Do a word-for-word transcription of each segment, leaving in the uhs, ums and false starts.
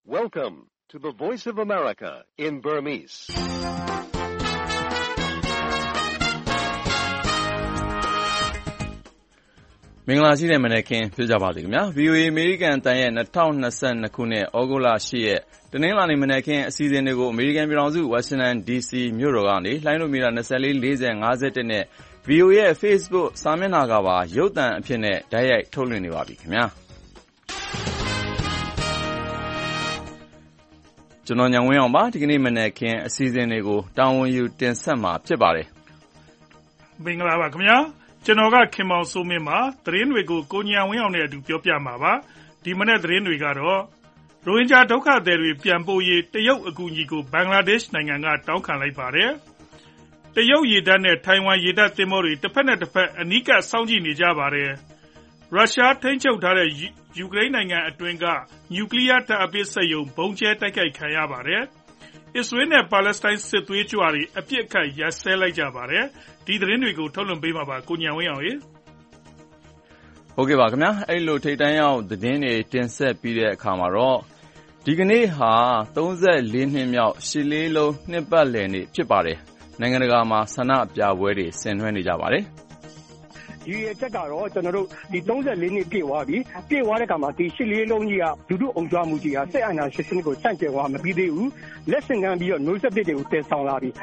Welcome to the Voice of America in Burmese. ။မင်္ဂလာရှိတဲ့မနက်ခင်းဖြစ်ကြပါစေခင်ဗျာ။ ဗွီအိုအေ အမေရိကန်အသံရဲ့၂၀၂၂ခုနှစ်ဩဂုတ်လ၈ရက်တနင်္လာနေ့မနက်ခင်းအစီအစဉ်တွေကိုအမေရိကန်ပြည်ထောင်စုဝါရှင်တန်ဒီစီမြို့တော်ကနေလှိုင်းလိုမီတာ၂၄ ၄၀ ၅၁နဲ့ ဗွီအိုအေရဲ့ Facebook စာမျက်နှာကပါရုပ်သံအဖြစ်နဲ့တိုက်ရိုက်ထုတ်လွှင့်နေပါပြီခင်ဗျာ။ကျွန်တော်ညံဝင်းအောင်ပါဒီကနေ့မနက်ခင်းအစီအစဉ်တွေကိုတာဝန်ယူတင်ဆက်မှာဖြစ်ပါတယ်။မင်္ဂလာပါခင်ဗျာ။ကျွန်တော်ကခင်မောင်စိုးမင်းပါသတင်းတွေကိုကိုညံဝင်းအောင်နဲ့အတူပြောပြမှာပါဒီမနေ့သတင်းတွေကတော့ရိုဟင်ဂျာဒုက္ခသည်တွေပြန်ပို့ရေးတရုတ်အကူအညီကိုဘင်္ဂလားဒေ့ရှ်နိုင်ငံကတောင်းခံလိုက်ပါတယ်တရုတ်ရေတပ်နဲ့ထိုင်ဝမ်ရေတပ်သင်္ဘောတွေတစ်ဖက်နဲ့တစ်ဖက်အနီးကပ်စောင့်ကြည့်နေကြပါတယ်ရုရှားထိန်းချုပ်ထားတဲ့ယူကရိန်းနိုင်ငံအတွင်းကနျူကလ িয়ার တပ်အပစ်စက်ရုံဘုံကျဲတိုက်ခိုက်ခံရပါတယ်အစ္စရေးနဲ့ပါလက်စတိုင်းစစ်သွေးကြွတွေအပြစ်အခတ်ရပ်စဲလိုက်ကြပါတယ်ဒီသတင်းတွေကိုထုတ်လွှင့်ပေးမှာပါကိုညံဝင်းအောင်ရေဟုတ်ကဲ့ပါခင်ဗျာအဲ့လိုထိတ်တန်းရောက်သတင်းတွေတင်ဆက်ပြီးတဲ့အခါမှာတော့ဒီကနေ့ဟာ၃၄နှစ်မြောက်ရှစ်လေးလုံးနှစ်ပတ်လည်နေ့ဖြစ်ပါတယ်နိုင်ငံတကာမှာဆန္ဒပြပွဲတွေဆင်နွှဲနေကြပါတယ်ဒီရဲ့ချက်ကတော့ကျွန်တော်တို့ဒီ၃၄နှစ်ပြည့်သွားပြီပြည့်သွားတဲ့အခါမှာဒီရှစ်လေးလုံးကြီးကဒုဒုအောင်ကြွမှုကြီးကစစ်အာဏာရှင်စနစ်ကိုဆန့်ကျင်သွားမပြီးသေးဘူးလက်ဆင့်ကမ်းပြီးတော့နှုတ်ဆက်ပစ်တွေကိုတည်ဆောင်လာပြီ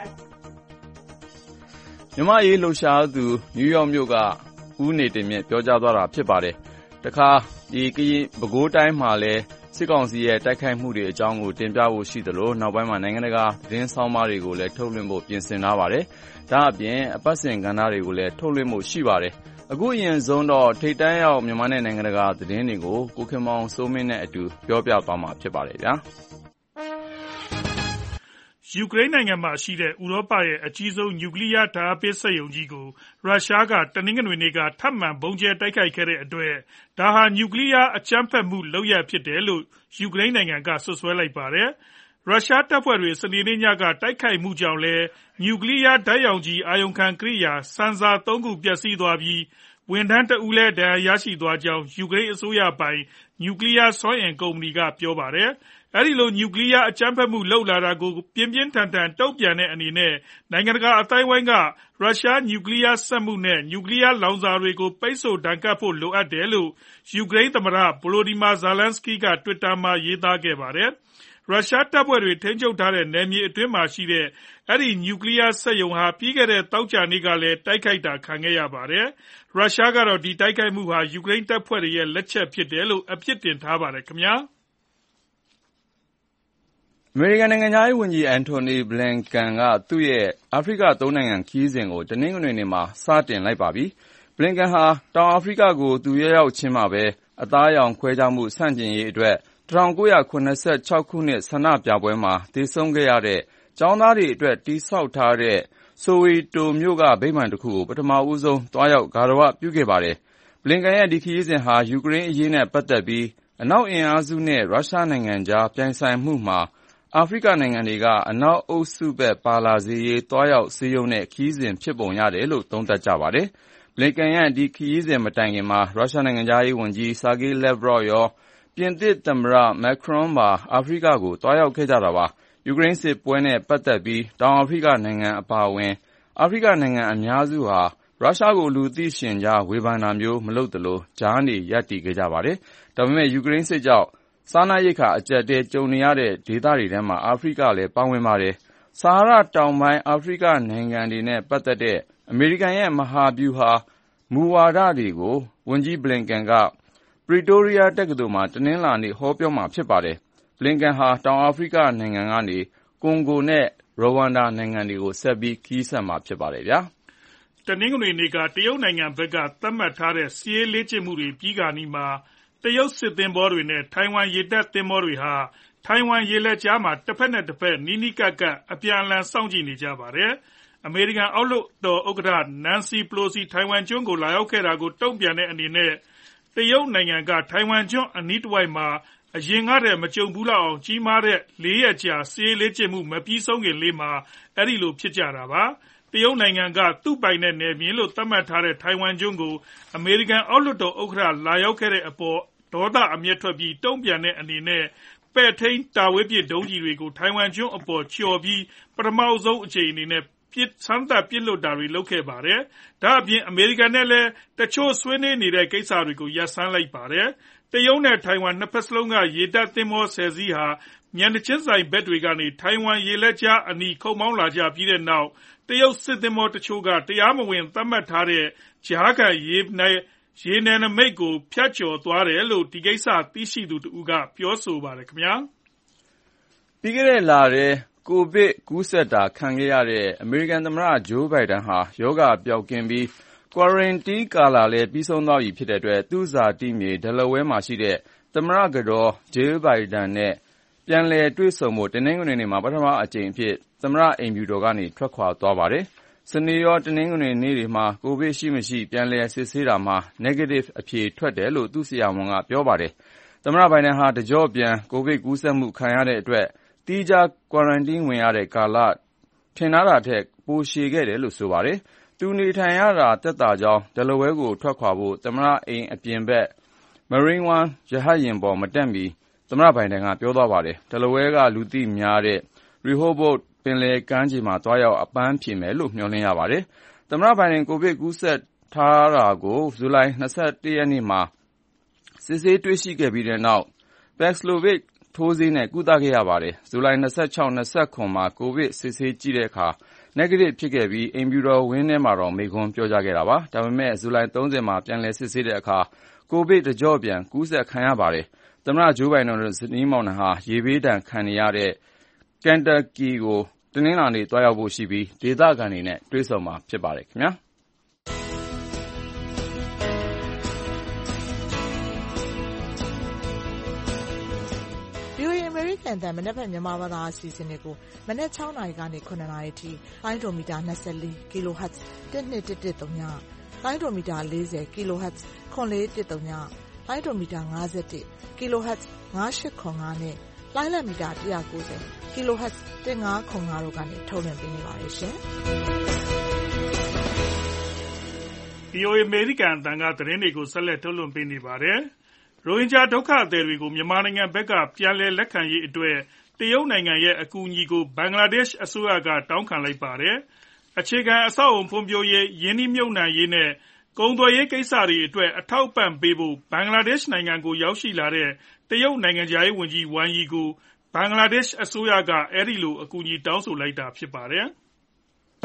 မြန်မာရေးလှူရှားသူနယူးယောက်မြို့ကဦးနေတင်မြင့်ပြောကြားသွားတာဖြစ်ပါတယ်တခါဒီကရင်ပဲခူးတိုင်းမှာလည်းစစ်ကောင်စီရဲ့တိုက်ခိုက်မှုတွေအကြောင်းကိုတင်ပြဖို့ရှိသလိုနောက်ပိုင်းမှာနိုင်ငံတကာသတင်းဆောင်မတွေကိုလည်းထုတ်လွှင့်ဖို့ပြင်ဆင်ထားပါတယ်ဒါအပြင်အပတ်စဉ်ကဏ္ဍတွေကိုလည်းထုတ်လွှင့်ဖို့ရှိပါတယ်အခုအရင်ဆုံးတော့ထိတ်တန်းရောက်မြန်မာနဲ့နိုင်ငံတကာသတင်းတွေကိုကိုခင်မောင်စိုးမင်းနဲ့အတူပြောပြသွားမှာဖြစ်ပါတယ်ဗျာယူကရိန်းနိုင်ငံမှာရှိတဲ့ဥရောပရဲ့အကြီးဆုံးနျူကလ িয়ার ဓာတ်အပစ်စက်ရုံကြီးကိုရုရှားကတနင်္ဂနွေနေ့ကထပ်မံဗုံးကျဲတိုက်ခိုက်ခဲ့တဲ့အတွက်ဒါဟာနျူကလ িয়ার အကြမ်းဖက်မှုလုပ်ရပ်ဖြစ်တယ်လို့ယူကရိန်းနိုင်ငံကစွပ်စွဲလိုက်ပါတယ်ရုရှားတပ်ဖွဲ့တွေစနေနေ့ညကတိုက်ခိုက်မှုကြောင့်လည်းနျူကလ িয়ার ဓာတ်ရောင်ခြည်အာရုံခံကိရိယာဆင်ဆာသုံးခုပျက်စီးသွားပြီးဝန်ထမ်းတဦးလည်းဒဏ်ရာရရှိသွားကြောင်းယူကရိန်းအစိုးရပိုင်နျူကလ িয়ার စွမ်းအင်ကုမ္ပဏီကပြောပါတယ်အဲဒီလိုနျူကလ িয়ার အကြမ်းဖက်မှုလုပ်လာတာကိုပြင်းပြင်းထန်ထန်တုံ့ပြန်တဲ့အနေနဲ့နိုင်ငံတကာအသိုင်းအဝိုင်းကရုရှားနျူကလ িয়ার စက်မှုနဲ့နျူကလ িয়ার လောင်စာတွေကိုပိတ်ဆို့ဒဏ်ခတ်ဖို့လိုအပ်တယ်လို့ယူကရိန်းသမ္မတ Volodymyr Zelensky က Twitter မှာရေးသားခဲ့ပါတယ်ရုရှားတပ်ဖွဲ့တွေထိန်းချုပ်ထားတဲ့နယ်မြေအတွင်းမှာရှိတဲ့အဲဒီနျူကလ িয়ার စက်ရုံဟာပြီးခဲ့တဲ့သောကြာနေ့ကလည်းတိုက်ခိုက်တာခံခဲ့ရပါတယ်ရုရှားကတော့ဒီတိုက်ခိုက်မှုဟာယူကရိန်းတပ်ဖွဲ့တွေရဲ့လက်ချက်ဖြစ်တယ်လို့အပြစ်တင်ထားပါတယ်ခင်ဗျာအမေရိကန်နိုင်ငံသားရေးဝန်ကြီးအန်တိုနီဘလင်ကန်ကသူ့ရဲ့အာဖရိကသုံးနိုင်ငံခရီးစဉ်ကိုတနင်္ဂနွေနေ့မှာစတင်လိုက်ပါပြီဘလင်ကန်ဟာတောင်အာဖရိကကိုသူရောက်ရောက်ချင်းမှာပဲအသားရောင်ခွဲခြားမှုဆန့်ကျင်ရေးအတွက်၁၉၇၆ခုနှစ်ဆန္ဒပြပွဲမှာသေဆုံးခဲ့ရတဲ့ကျောင်းသားတွေအတွက်တည်ဆောက်ထားတဲ့ဆိုဝီတိုမြို့ကဗိမာန်တစ်ခုကိုပထမဦးဆုံးသွားရောက်ဂါရဝပြုခဲ့ပါတယ်ဘလင်ကန်ရဲ့ဒီခရီးစဉ်ဟာယူကရိန်းအရေးနဲ့ပတ်သက်ပြီးအနောက်အင်အားစုနဲ့ရုရှားနိုင်ငံကြားပြိုင်ဆိုင်မှုမှာအာဖရိကနိုင်ငံတွေကအနောက်အုပ်စုဘက်ပါလာစေရေးသွားရောက်စည်းရုံးတဲ့ခရီးစဉ်ဖြစ်ပုံရတယ်လို့သုံးသပ်ကြပါတယ်ဘလင်ကန်ရဲ့ဒီခရီးစဉ်မတိုင်ခင်မှာရုရှားနိုင်ငံသားရေးဝန်ကြီးဆာဂေးလက်ဗရော့ရောပြင်သစ်သမ္မတမက်ခရွန်ပါအာဖရိကကိုသွားရောက်ခဲ့ကြတာပါယူကရိန်းစစ်ပွဲနဲ့ပတ်သက်ပြီးတောင်အာဖရိကနိုင်ငံအပါအဝင်အာဖရိကနိုင်ငံအများစုဟာရုရှားကိုလူသိရှင်ကြားဝေဖန်တာမျိုးမလုပ်သလိုကြားနေရပ်တည်ခဲ့ကြပါတယ်ဒါပေမဲ့ယူကရိန်းစစ်ကြောင့်စားနပ်ရိက္ခာအကျပ်တဲကြုံနေရတဲ့ဒေသတွေထဲမှာအာဖရိကလည်းပါဝင်ပါတယ်ဆာဟာရတောင်ပိုင်းအာဖရိကနိုင်ငံတွေနဲ့ပတ်သက်တဲ့အမေရိကန်ရဲ့မဟာဗျူဟာမူဝါဒတွေကိုဝန်ကြီးဘလင်ကန်ကပရီတိုးရီးယားတက္ကသိုလ်မှာတနင်္လာနေ့ဟောပြောမှာဖြစ်ပါတယ်ဘလင်ကန်ဟာတောင်အာဖရိကနိုင်ငံကနေကွန်ဂိုနဲ့ရဝမ်ဒါနိုင်ငံတွေကိုဆက်ပြီးခရီးဆက်မှာဖြစ်ပါတယ်ဗျာတနင်္ဂနွေနေ့ကတရုတ်နိုင်ငံဘက်ကသတ်မှတ်ထားတဲ့စစ်ရေးလေ့ကျင့်မှုတွေပြီးခါနီးမှာတရုတ်စစ်သင်္ဘောတွေနဲ့ထိုင်ဝမ်ရေတပ်သင်္ဘောတွေဟာထိုင်ဝမ်ရေလက်ကြားမှာတစ်ဖက်နဲ့တစ်ဖက်နီးနီးကပ်ကပ်အပြန်အလှန်စောင့်ကြည့်နေကြပါတယ်အမေရိကန်အောက်လွှတ်တော်ဥက္ကဋ္ဌနန်စီပလိုစီထိုင်ဝမ်ကျွန်းကိုလာရောက်ခဲ့တာကိုတုံ့ပြန်တဲ့အနေနဲ့တရုတ်နိုင်ငံကထိုင်ဝမ်ကျွန်းအနီးတစ်ဝိုက်မှာအရင်ကတည်းကမကြုံဘူးလောက်အောင်ကြီးမားတဲ့လေးရက်ကြာစစ်ရေးလေ့ကျင့်မှုမပြီးဆုံးခင်လေးမှာအဲဒီလိုဖြစ်ကြတာပါတရုတ်နိုင်ငံကသူ့ပိုင်တဲ့နယ်မြေလို့သတ်မှတ်ထားတဲ့ထိုင်ဝမ်ကျွန်းကိုအမေရိကန်အောက်လွှတ်တော်ဥက္ကဋ္ဌလာရောက်ခဲ့တဲ့အပေါ်ဒေါသအမျက်ထွက်ပြီးတုံ့ပြန်တဲ့အနေနဲ့ပပဲ့ထိန်းတာဝေးပစ်ဒုံးကျည်တွေကိုထိုင်ဝမ်ကျွန်းအပေါ်ကျော်ပြီးပထမဆုံးအကြိမ်အနေနဲ့ပြစ်ဆန်းသက်ပစ်လွတ်တာတွေလုပ်ခဲ့ပါတယ်။ဒါအပြင်အမေရိကန်နဲ့လည်းတချို့ဆွေးနွေးနေတဲ့ကိစ္စတွေကိုရပ်ဆိုင်းလိုက်ပါတယ်။တရုတ်နဲ့ထိုင်ဝမ်နှစ်ဖက်စလုံးကရေတပ်သင်္ဘောဆယ်စီးဟာမျက်နှာချင်းဆိုင်ဘက်တွေကနေထိုင်ဝမ်ရေလက်ကြားအနီးခုတ်မောင်းလာကြပြီးတဲ့နောက်တရုတ်စစ်သင်္ဘောတချို့ကတရားမဝင်သတ်မှတ်ထားတဲ့ကြားခံရေနယ်ရေနယ်နိမိတ်ကိုဖြတ်ကျော်သွားတယ်လို့ဒီကိစ္စသိရှိသူတဦးကပြောဆိုပါတယ်ခင်ဗျာ။ပြီးခဲ့တဲ့လထဲကိုဗစ်ကူးစက်တာခံခဲ့ရတဲ့အမေရိကန်သမ္မတဂျိုးဘိုင်ဒန်ဟာရောဂါပျောက်ကင်းပြီး quarantine ကာလလည်းပြီးဆုံးသွားပြီဖြစ်တဲ့အတွက်သူ့ဇာတိမြေ Delaware မှာရှိတဲ့သမ္မတကတော်ဂျိုးဘိုင်ဒန်နဲ့ပြန်လည်တွေ့ဆုံဖို့တနင်္ဂနွေနေ့မှာပထမအကြိမ်အဖြစ်သမ္မတအိမ်ဖြူတော်ကနေထွက်ခွာသွားပါတယ်။စနေရောတနင်္ဂနွေနေ့တွေမှာကိုဗစ်ရှိမရှိပြန်လည်စစ်ဆေးတာမှာ negative အဖြေထွက်တယ်လို့သူ့ဆရာဝန်ကပြောပါတယ်။သမ္မတဘိုင်ဒန်ဟာတကျော့ပြန်ကိုဗစ်ကူးစက်မှုခံရတဲ့အတွက်သီးခြား quarantine ဝင်ရတဲ့ကာလထင်ထားတာထက်ပိုရှည်ခဲ့တယ်လို့ဆိုပါတယ်။သူနေထိုင်ရတာသက်သာကြောင်း Delaware ကိုထွက်ခွာဖို့သမ္မတအိမ်အပြင်ဘက် Marine One ရဟတ်ယာဉ်ပေါ်မတက်မီသမ္မတဘိုင်ဒန်ကပြောသွားပါတယ်။ Delaware ကလူသိများတဲ့ Rehoboth ပင်လယ်ကမ်းခြေမှာသွားရောက်အပန်းဖြေမယ်လို့မျှော်လင့်ရပါတယ်။သမ္မတဘိုင်ဒန်ကိုဗစ်ကူးစက်ထားတာကိုဇူလိုင်၂၁ရက်နေ့မှာစစ်ဆေးတွေ့ရှိခဲ့ပြီးတဲ့နောက် Paxlovid ထိုးဆေးနဲ့ကုသခဲ့ရပါတယ်။ဇူလိုင်၂၆-၂၇မှာကိုဗစ်စစ်ဆေးကြည့်တဲ့အခါ negative ဖြစ်ခဲ့ပြီးအိမ်ဖြူတော်ဝင်းထဲမှာတော့မိန့်ခွန်းပြောကြားခဲ့တာပါ။ဒါပေမဲ့ဇူလိုင်၃၀မှာပြန်လည်စစ်ဆေးတဲ့အခါကိုဗစ်တကျော့ပြန်ကူးစက်ခံရပါတယ်။သမ္မတဂျိုးဘိုင်ဒန်တို့ဇနီးမောင်နှံဟာရေဘေးဒဏ်ခံနေရတဲ့ Kentucky ကိုတနင်္လာနေ့သွားရောက်ဖို့ရှိပြီးဒေသခံတွေနဲ့တွေ့ဆုံမှာဖြစ်ပါတယ်ခင်ဗျာ။ VOA American တန်မနက်ဖြန်မြန်မာဘာသာအစီအစဉ်တွေကိုမနက်၆နာရီကနေ၇နာရီထိလိုင်းဒိုမီတာ၂၄ kilohertz ၁၂၁၁၃ညလိုင်းဒိုမီတာ၄၀ kilohertz ၇၄၁၃ညလိုင်းဒိုမီတာ၅၁ kilohertz ၅၈၇၅နဲ့လိုင်းလက်မီတာ၁၉၀ kilohertz ၁၅၇၅တို့ကနေထုတ်လွှင့်ပေးနေပါတယ်ရှင်။ VOA American အသံကသတင်းတွေကိုဆက်လက်ထုတ်လွှင့်ပေးနေပါတယ်။ရိုဟင်ဂျာဒုက္ခသည်တွေကိုမြန်မာနိုင်ငံဘက်ကပြန်လည်လက်ခံရေးအတွက်တရုတ်နိုင်ငံရဲ့အကူအညီကိုဘင်္ဂလားဒေ့ရှ်အစိုးရကတောင်းခံလိုက်ပါတယ်။အခြေခံအဆောက်အအုံဖွံ့ဖြိုးရေး၊ရင်းနှီးမြှုပ်နှံရေးနဲ့ကုန်သွယ်ရေးကိစ္စတွေအတွက်အထောက်အပံ့ပေးဖို့ဘင်္ဂလားဒေ့ရှ်နိုင်ငံကိုရောက်ရှိလာတဲ့တရုတ်နိုင်ငံခြားရေးဝန်ကြီးဝမ်ယီကိုဘင်္ဂလားဒေ့ရှ်အစိုးရကအဲဒီလိုအကူအညီတောင်းဆိုလိုက်တာဖြစ်ပါတယ်။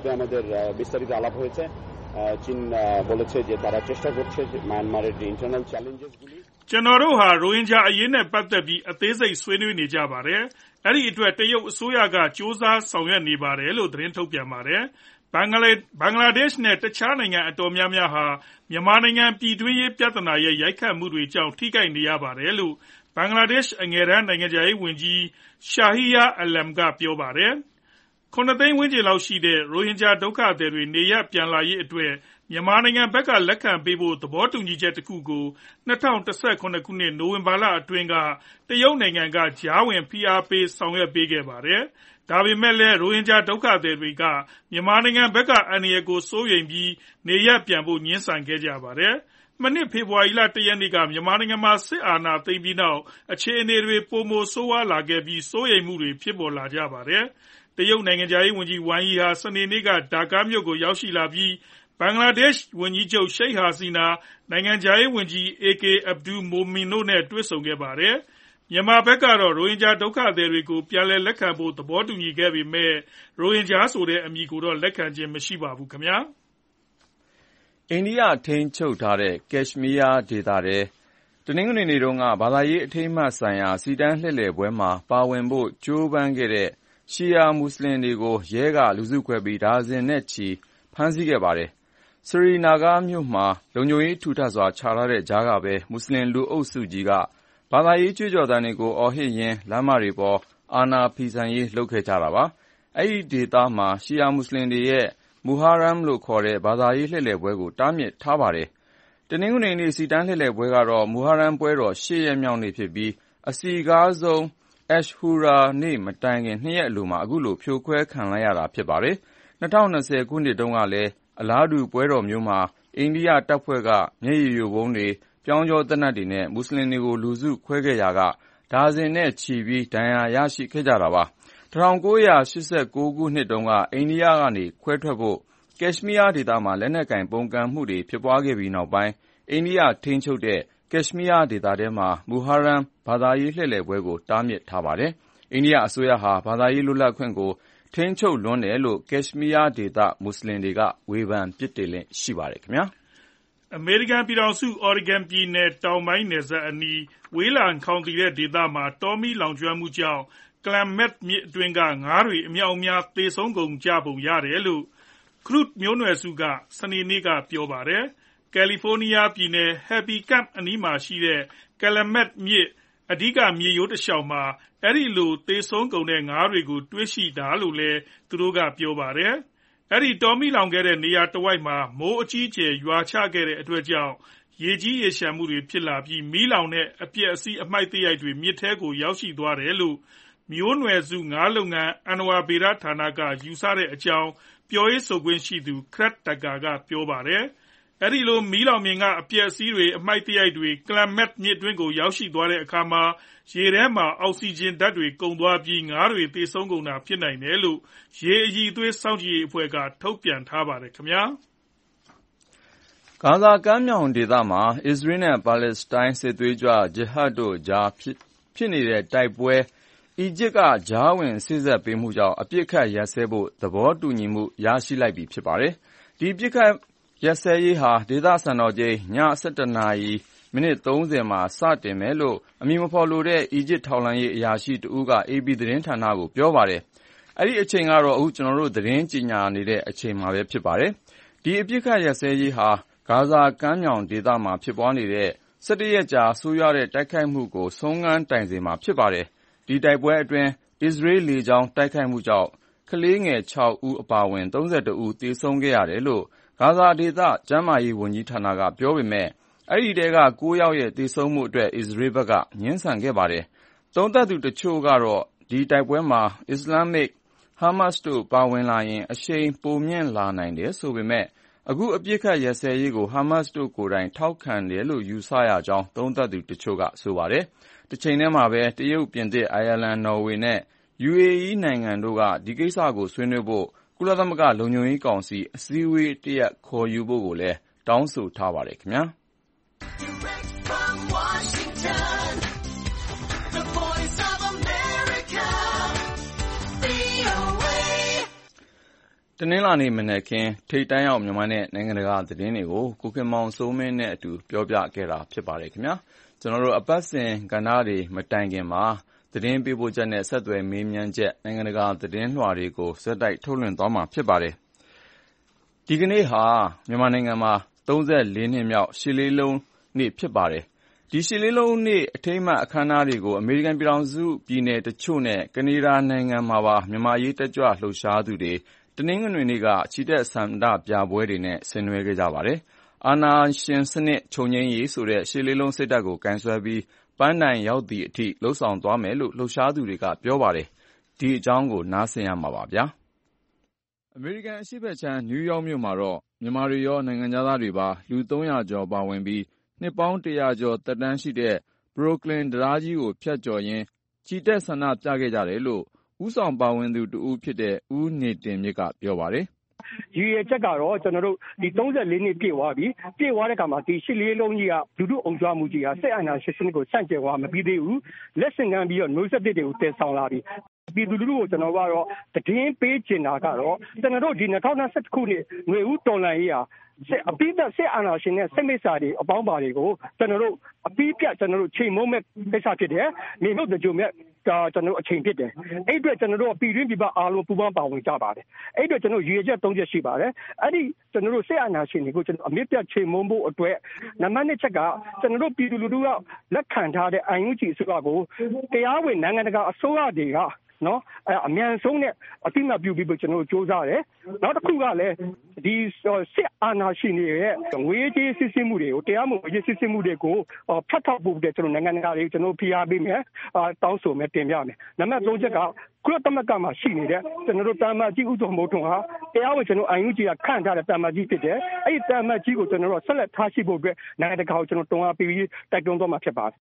চীন বলেছে যে তারা চেষ্টা করছে মায়ানমারের যে ইন্টারনাল চ্যালেঞ্জেস গুলি ကျွန်တော်တို့ဟာရိုဟင်ဂျာအရေးနဲ့ပတ်သက်ပြီးအသေးစိတ်ဆွေးနွေးနေကြပါတယ်။အဲဒီအတွက်တရုတ်အစိုးရကစ조사ဆောင်ရွက်နေပါတယ်လို့သတင်းထုတ်ပြန်ပါတယ်။ဘင်္ဂလားဘင်္ဂလားဒေ့ရှ်နဲ့တခြားနိုင်ငံအတော်များများဟာမြန်မာနိုင်ငံပြည်တွင်းရေးပြဿနာရဲ့ရိုက်ခတ်မှုတွေကြောင့်ထိခိုက်နေရပါတယ်လို့ဘင်္ဂလားဒေ့ရှ်အငယ်တန်းနိုင်ငံခြားရေးဝန်ကြီးရှာဟီယာအလမ်ကပြောပါတယ်။ခုနှစ်သိန်းဝန်းကျင်လောက်ရှိတဲ့ရိုဟင်ဂျာဒုက္ခသည်တွေနေရပ်ပြန်လာရေးအတွက်မြန်မာနိုင်ငံဘက်ကလက်ခံပေးဖို့သဘောတူညီချက်တစ်ခုကို၂၀၁၇ခုနှစ်နိုဝင်ဘာလအတွင်းကတရုတ်နိုင်ငံကကြားဝင်ဖိအားပေးဆောင်ရွက်ပေးခဲ့ပါတယ်။ဒါပေမဲ့လည်းရိုဟင်ဂျာဒုက္ခသည်တွေကမြန်မာနိုင်ငံဘက်ကအန္တရာယ်ကိုစိုးရိမ်ပြီးနေရပ်ပြန်ဖို့ငြင်းဆန်ခဲ့ကြပါတယ်။မနှစ်ဖေဖော်ဝါရီလ၁ရက်နေ့ကမြန်မာနိုင်ငံမှာစစ်အာဏာသိမ်းပြီးနောက်အခြေအနေတွေပိုမိုဆိုးဝါးလာခဲ့ပြီးစိုးရိမ်မှုတွေဖြစ်ပေါ်လာကြပါတယ်။တရုတ်နိုင်ငံခြားရေးဝန်ကြီးဝမ်ယီဟာစနေနေ့ကဒါကာမြို့ကိုရောက်ရှိလာပြီးဘင်္ဂလားဒေ့ရှ်ဝန်ကြီးချုပ်ရှိတ်ဟာစီနာနိုင်ငံခြားရေးဝန်ကြီး အေကေ အဗ်ဒူမိုမင်တို့နဲ့တွေ့ဆုံခဲ့ပါတယ်။မြန်မာဘက်ကတော့ရိုဟင်ဂျာဒုက္ခသည်တွေကိုပြန်လည်လက်ခံဖို့သဘောတူညီခဲ့ပေမဲ့ရိုဟင်ဂျာဆိုတဲ့အမည်ကိုတော့လက်ခံခြင်းမရှိပါဘူးခင်ဗျာ။အိန္ဒိယထိန်းချုပ်ထားတဲ့ကက်ရှ်မီးယားဒေသထဲတနင်္ဂနွေနေ့တုန်းကဘာသာရေးအထိမ်းအမှတ်ဆိုင်ရာစီတန်းလှည့်လည်ပွဲမှာပါဝင်ဖို့ကြိုးပမ်းခဲ့တဲ့ရှီယာမွတ်စလင်တွေကိုရဲကလူစုခွဲပြီးဒါဇင်နဲ့ချီဖမ်းဆီးခဲ့ပါတယ်။စရီနာဂါမြို့မှာလုံခြုံရေးထူထပ်စွာချထားတဲ့ကြားကပဲမွတ်စလင်လူအုပ်စုကြီးကဘာသာရေးကြွေးကြော်သံတွေကိုအော်ဟစ်ရင်းလမ်းမတွေပေါ်အာဏာဖီဆန်ရေးလုပ်ခဲ့ကြတာပါ။အဲဒီဒေသမှာရှီယာမွတ်စလင်တွေရဲ့မူဟာရမ်လို့ခေါ်တဲ့ဘာသာရေးလှည့်လည်ပွဲကိုတားမြစ်ထားပါတယ်။တနင်္ဂနွေနေ့စီတန်းလှည့်လည်ပွဲကတော့မူဟာရမ်ပွဲတော်ရှစ်ရက်မြောက်နေ့ဖြစ်ပြီးအစည်းကားဆုံးAshura နေ့မတိုင်ခင်နှစ်ရက်အလိုမှာအခုလိုဖြိုခွဲခံလိုက်ရတာဖြစ်ပါတယ်။၂၀၂၀ခုနှစ်တုန်းကလည်းအလားတူပွဲတော်မျိုးမှာအိန္ဒိယတပ်ဖွဲ့ကမျက်ရည်ယိုဗုံးတွေပြောင်းကြောသေနတ်တွေနဲ့မွတ်စလင်တွေကိုလူစုခွဲခဲ့ရာကဒါဇင်နဲ့ချီပြီးဒဏ်ရာရရှိခဲ့ကြတာပါ။ ၁၉၈၉ ခုနှစ်တုန်းကအိန္ဒိယကနေခွဲထွက်ဖို့ကက်ရှ်မီးယားဒေသမှာလက်နက်ကိုင်ပုန်ကန်မှုတွေဖြစ်ပွားခဲ့ပြီးနောက်ပိုင်းအိန္ဒိယထိန်းချုပ်တဲ့ကက်ရှ်မီးယားဒေသထဲမှာမူဟရမ်ဘာသာရေးလှည့်လည်ပွဲကိုတားမြစ်ထားပါတယ်။ အိန္ဒိယအစိုးရဟာဘာသာရေးလွတ်လပ်ခွင့်ကိုထိန်းချုပ်လွန်းတယ်လို့ကက်ရှ်မီးယားဒေသမွတ်ဆလင်တွေကဝေဖန်ပြစ်တင်လေ့ရှိပါတယ်ခင်ဗျာ။အမေရိကန်ပြည်ထောင်စု Oregon ပြည်နယ်တောင်ပိုင်းနယ်စပ်အနီးဝေးလံခေါင်သီတဲ့ဒေသမှာတောမီးလောင်ကျွမ်းမှုကြောင့်Klamath မြစ်အတွင်းကငါးတွေအမြောက်အများသေဆုံးကုန်ကြပုံရတယ်လို့ Crude မျိုးနွယ်စုကစနေနေ့ကပြောပါတယ်။ ကယ်လီဖိုးနီးယားပြည်နယ် Happy Camp အနီးမှာရှိတဲ့ Klamath မြစ်အဓိကမြစ်ရိုးတလျှောက်မှာအဲဒီလိုသေဆုံးကုန်တဲ့ငါးတွေကိုတွေ့ရှိတာလို့လည်းသူတို့ကပြောပါတယ်။ အဲဒီတောမီးလောင်ခဲ့တဲ့နေရာတဝိုက်မှာမိုးအကြီးအကျယ်ရွာချခဲ့တဲ့အတွက်ကြောင့်ရေကြီးရေလျှံမှုတွေဖြစ်လာပြီးမီးလောင်တဲ့အပျက်အစီးအမှိုက်သရိုက်တွေမြစ်ထဲကိုရောက်ရှိသွားတယ်လို့မျိုးနွယ်စုငါးလုပ်ငန်းအဏ္ဏဝါဗေဒဌာနကယူဆတဲ့အကြောင်းပြောရေးဆိုခွင့်ရှိသူ Craig Tucker ကပြောပါတယ်။ အဲဒီလိုမီးလောင်ပြင်ကအပျက်အစီးတွေအမှိုက်သရိုက်တွေ Klamath မြစ်အတွင်းကိုရောက်ရှိသွားတဲ့အခါမှာရေထဲမှာအောက်ဆီဂျင်ဓာတ်တွေကုန်သွားပြီးငါးတွေသေဆုံးကုန်တာဖြစ်နိုင်တယ်လို့ရေအရည်အသွေးစောင့်ကြည့်ရေးအဖွဲ့ကထုတ်ပြန်ထားပါတယ်ခင်ဗျာ။ဂါဇာကမ်းမြောင်ဒေသမှာအစ္စရေးနဲ့ပါလက်စတိုင်းစစ်သွေးကြွဂျီဟတ်တို့ကြားဖြစ်နေတဲ့တိုက်ပွဲအီဂျစ်ကကြားဝင်စေ့စပ်ပေးမှုကြောင့်အပစ်အခတ်ရပ်စဲဖို့သဘောတူညီမှုရရှိလိုက်ပြီဖြစ်ပါတယ်။ဒီအပစ်အခတ်ရပ်စဲရေးဟာဒေသစံတော်ချိန်ည ၁၁ နာရီမိနစ် ၃၀ မှာစတင်မယ်လို့အမည်မဖော်လိုတဲ့အီဂျစ်ထောက်လှမ်းရေးအရာရှိတဦးက အေပီ သတင်းဌာနကိုပြောပါတယ်။အဲဒီအချိန်ကတော့အခုကျွန်တော်တို့သတင်းကြေညာနေတဲ့အချိန်မှာပဲဖြစ်ပါတယ်။ဒီအပစ်အခတ်ရပ်စဲရေးဟာဂါဇာကမ်းမြောင်ဒေသမှာဖြစ်ပွားနေတဲ့ ၁၁ ရက်ကြာဆိုးရွားတဲ့တိုက်ခိုက်မှုကိုဆုံးခန်းတိုင်စေမှာဖြစ်ပါတယ်။ဒီတိုက်ပွဲအတွင်းအစ္စရေးလေကြောင်းတိုက်ခိုက်မှုကြောင့်ကလေးငယ်၆ဦးအပါအဝင်၃၁ဦးသေဆုံးခဲ့ရတယ်လို့ဂါဇာဒေသကျန်းမာရေးဝန်ကြီးဌာနကပြောပေမဲ့အဲဒီထဲက၉ယောက်ရဲ့သေဆုံးမှုအတွက်အစ္စရေးဘက်ကငြင်းဆန်ခဲ့ပါတယ်။သုံးသပ်သူတချို့ကတော့ဒီတိုက်ပွဲမှာအစ္စလာမစ်ဟာမတ်စ်တို့ပါဝင်လာရင်အရှိန်ပိုမြင့်လာနိုင်တယ်ဆိုပေမဲ့အခုအပစ်အခတ်ရပ်စဲရေးကိုဟာမတ်စ်တို့ကိုယ်တိုင်ထောက်ခံတယ်လို့ယူဆရကြောင်းသုံးသပ်သူတချို့ကဆိုပါတယ်။တချိန်တည်းမှာပဲတရုတ်ပြင်သစ်အိုင်ယာလန်နော်ဝေနဲ့ ယူအေအီး နိုင်ငံတို့ကဒီကိစ္စကိုဆွေးနွေးဖို့ကုလသမဂ္ဂလုံခြုံရေးကောင်စီအစည်းအဝေးတရပ်ခေါ်ယူဖို့ကိုလည်းတောင်းဆိုထားပါတယ်ခင်ဗျာတနင်္လာနေ့မနက်ခင်းထိပ်တန်းရောက်မြန်မာနဲ့နိုင်ငံတကာသတင်းတွေကိုကိုခင်မောင်စိုးမင်းနဲ့အတူပြောပြခဲ့တာဖြစ်ပါတယ်ခင်ဗျာကျွန်တော်တို့အပတ်စဉ်ကဏ္ဍတွေမတိုင်ခင်မှာသတင်းပေးပို့ချက်နဲ့ဆက်သွယ်မေးမြန်းချက်နိုင်ငံတကာသတင်းလွှာတွေကိုဆက်တိုက်ထုတ်လွှင့်သွားမှာဖြစ်ပါတယ်ဒီကနေ့ဟာမြန်မာနိုင်ငံမှာ၃၄နှစ်မြောက်ရှစ်လေးလုံးနေ့ဖြစ်ပါတယ်ဒီရှစ်လေးလုံးနေ့အထိမ်းအမှတ်အခမ်းအနားတွေကိုအမေရိကန်ပြည်ထောင်စုပြည်နယ်တချို့နဲ့ကနေဒါနိုင်ငံမှာပါမြန်မာရေးတက်ကြွလှုပ်ရှားသူတွေတနင်္ဂနွေနေ့ကချီတက်ဆန္ဒပြပွဲတွေနဲ့ဆင်နွှဲခဲ့ကြပါတယ်အာဏာရှင်စနစ်ချုပ်ငြိမ်းရေးဆိုတဲ့ရှစ်လေးလုံးစိတ်ဓာတ်ကိုကင်ဆယ်ပြီးပန်းတိုင်ရောက်သည့်အထိလှုပ်ဆောင်သွားမယ်လို့လှုပ်ရှားသူတွေကပြောပါတယ်ဒီအကြောင်းကိုနားဆင်ရမှာပါဗျာအမေရိကန်အရှေ့ဘက်ခြမ်းနယူးယောက်မြို့မှာတော့မြန်မာတွေရောနိုင်ငံသားတွေပါလူသုံးရာကျော်ပါဝင်ပြီးနှစ်ပေါင်းတရာကျော်သက်တမ်းရှိတဲ့ဘရိုကလင်တံတားကြီးကိုဖြတ်ကျော်ရင်းချီတက်ဆန္ဒပြခဲ့ကြတယ်လို့ဦးဆောင်ပါဝင်သူတဦးဖြစ်တဲ့ဦးနေတင်မြင့်ကပြောပါတယ်ရည်ရွယ်ချက်ကတော့ကျွန်တော်တို့ဒီ၃၄နှစ်ပြည့်သွားပြီပြည့်သွားတဲ့အခါမှာဒီရှစ်လေးလုံးကြီးကလူထုအုံကြွမှုကြီးကစစ်အာဏာရှင်စနစ်ကိုဆန့်ကျင်သွားမပြီးသေးဘူးလက်ဆင့်ကမ်းပြီးတော့မျိုးဆက်တွေကိုတည်ဆောင်လာပြီပြည်သူလူထုကိုကျွန်တော်ကတော့တည်င်းပေးချင်တာကတော့ကျွန်တော်တို့ဒီ၂၀၂၁ခုနှစ်ငွေဦးတော်လှန်ရေးဟာစစ်အပိသက်စစ်အာဏာရှင်နဲ့စစ်မိတ်ဆာတွေအပေါင်းပါတွေကိုကျွန်တော်တို့အပိပြတ်ကျွန်တော်တို့ချိန်မုံမဲ့ကိစ္စဖြစ်တယ်မြေမြုပ်တကြုံမဲ့ဒါကျွန်တော်တို့အချိန်ဖြစ်တယ်အဲ့အတွက်ကျွန်တော်တို့ပြည်တွင်းပြည်ပအားလုံးပူးပေါင်းပါဝင်ကြပါတယ်အဲ့အတွက်ကျွန်တော်ရည်ရွယ်ချက်၃ချက်ရှိပါတယ်အဲ့ဒီကျွန်တော်တို့စစ်အာဏာရှင်တွေကိုကျွန်တော်အမြင့်ပြတ်ချိန်မုံဖို့အတွက်နံပါတ်၂ချက်ကကျွန်တော်တို့ပြည်သူလူထုကလက်ခံထားတဲ့ အန် ယူ ဂျီ အစိုးရကိုတရားဝင်နိုင်ငံတကာအစိုးရတွေကနော်အမြန်ဆုံးနဲ့အတိအမှတ်ပြုပြီးကျွန်တော်တို့စ조사တယ်နောက်တစ်ခုကလည်းဒီစစ်အာဏာရှင်တွေရဲ့ငွေကြေးစစ်ဆေးမှုတွေကိုတရားမဝင်စစ်ဆေးမှုတွေကိုဖတ်ထောက်ဖို့တဲ့ကျွန်တော်နိုင်ငံတကာတွေကျွန်တော်ဖိအားပေးမယ်တောင်းဆိုမယ်တင်ပြမယ်နံပါတ်၃ချက်ကကုလသမဂ္ဂမှာရှိနေတဲ့ကျွန်တော်တို့တာမကြီးဥတော်မိုးထွန်းဟာတရားဝင်ကျွန်တော် အန် ယူ ဂျီ ကခန့်ထားတဲ့တာမကြီးဖြစ်တယ်အဲ့ဒီတာမကြီးကိုကျွန်တော်တို့ဆက်လက်ထားရှိဖို့အတွက်နိုင်ငံတကာကိုကျွန်တော်တွန်းအားပေးပြီးတိုက်တွန်းသွားမှာဖြစ်ပါတယ်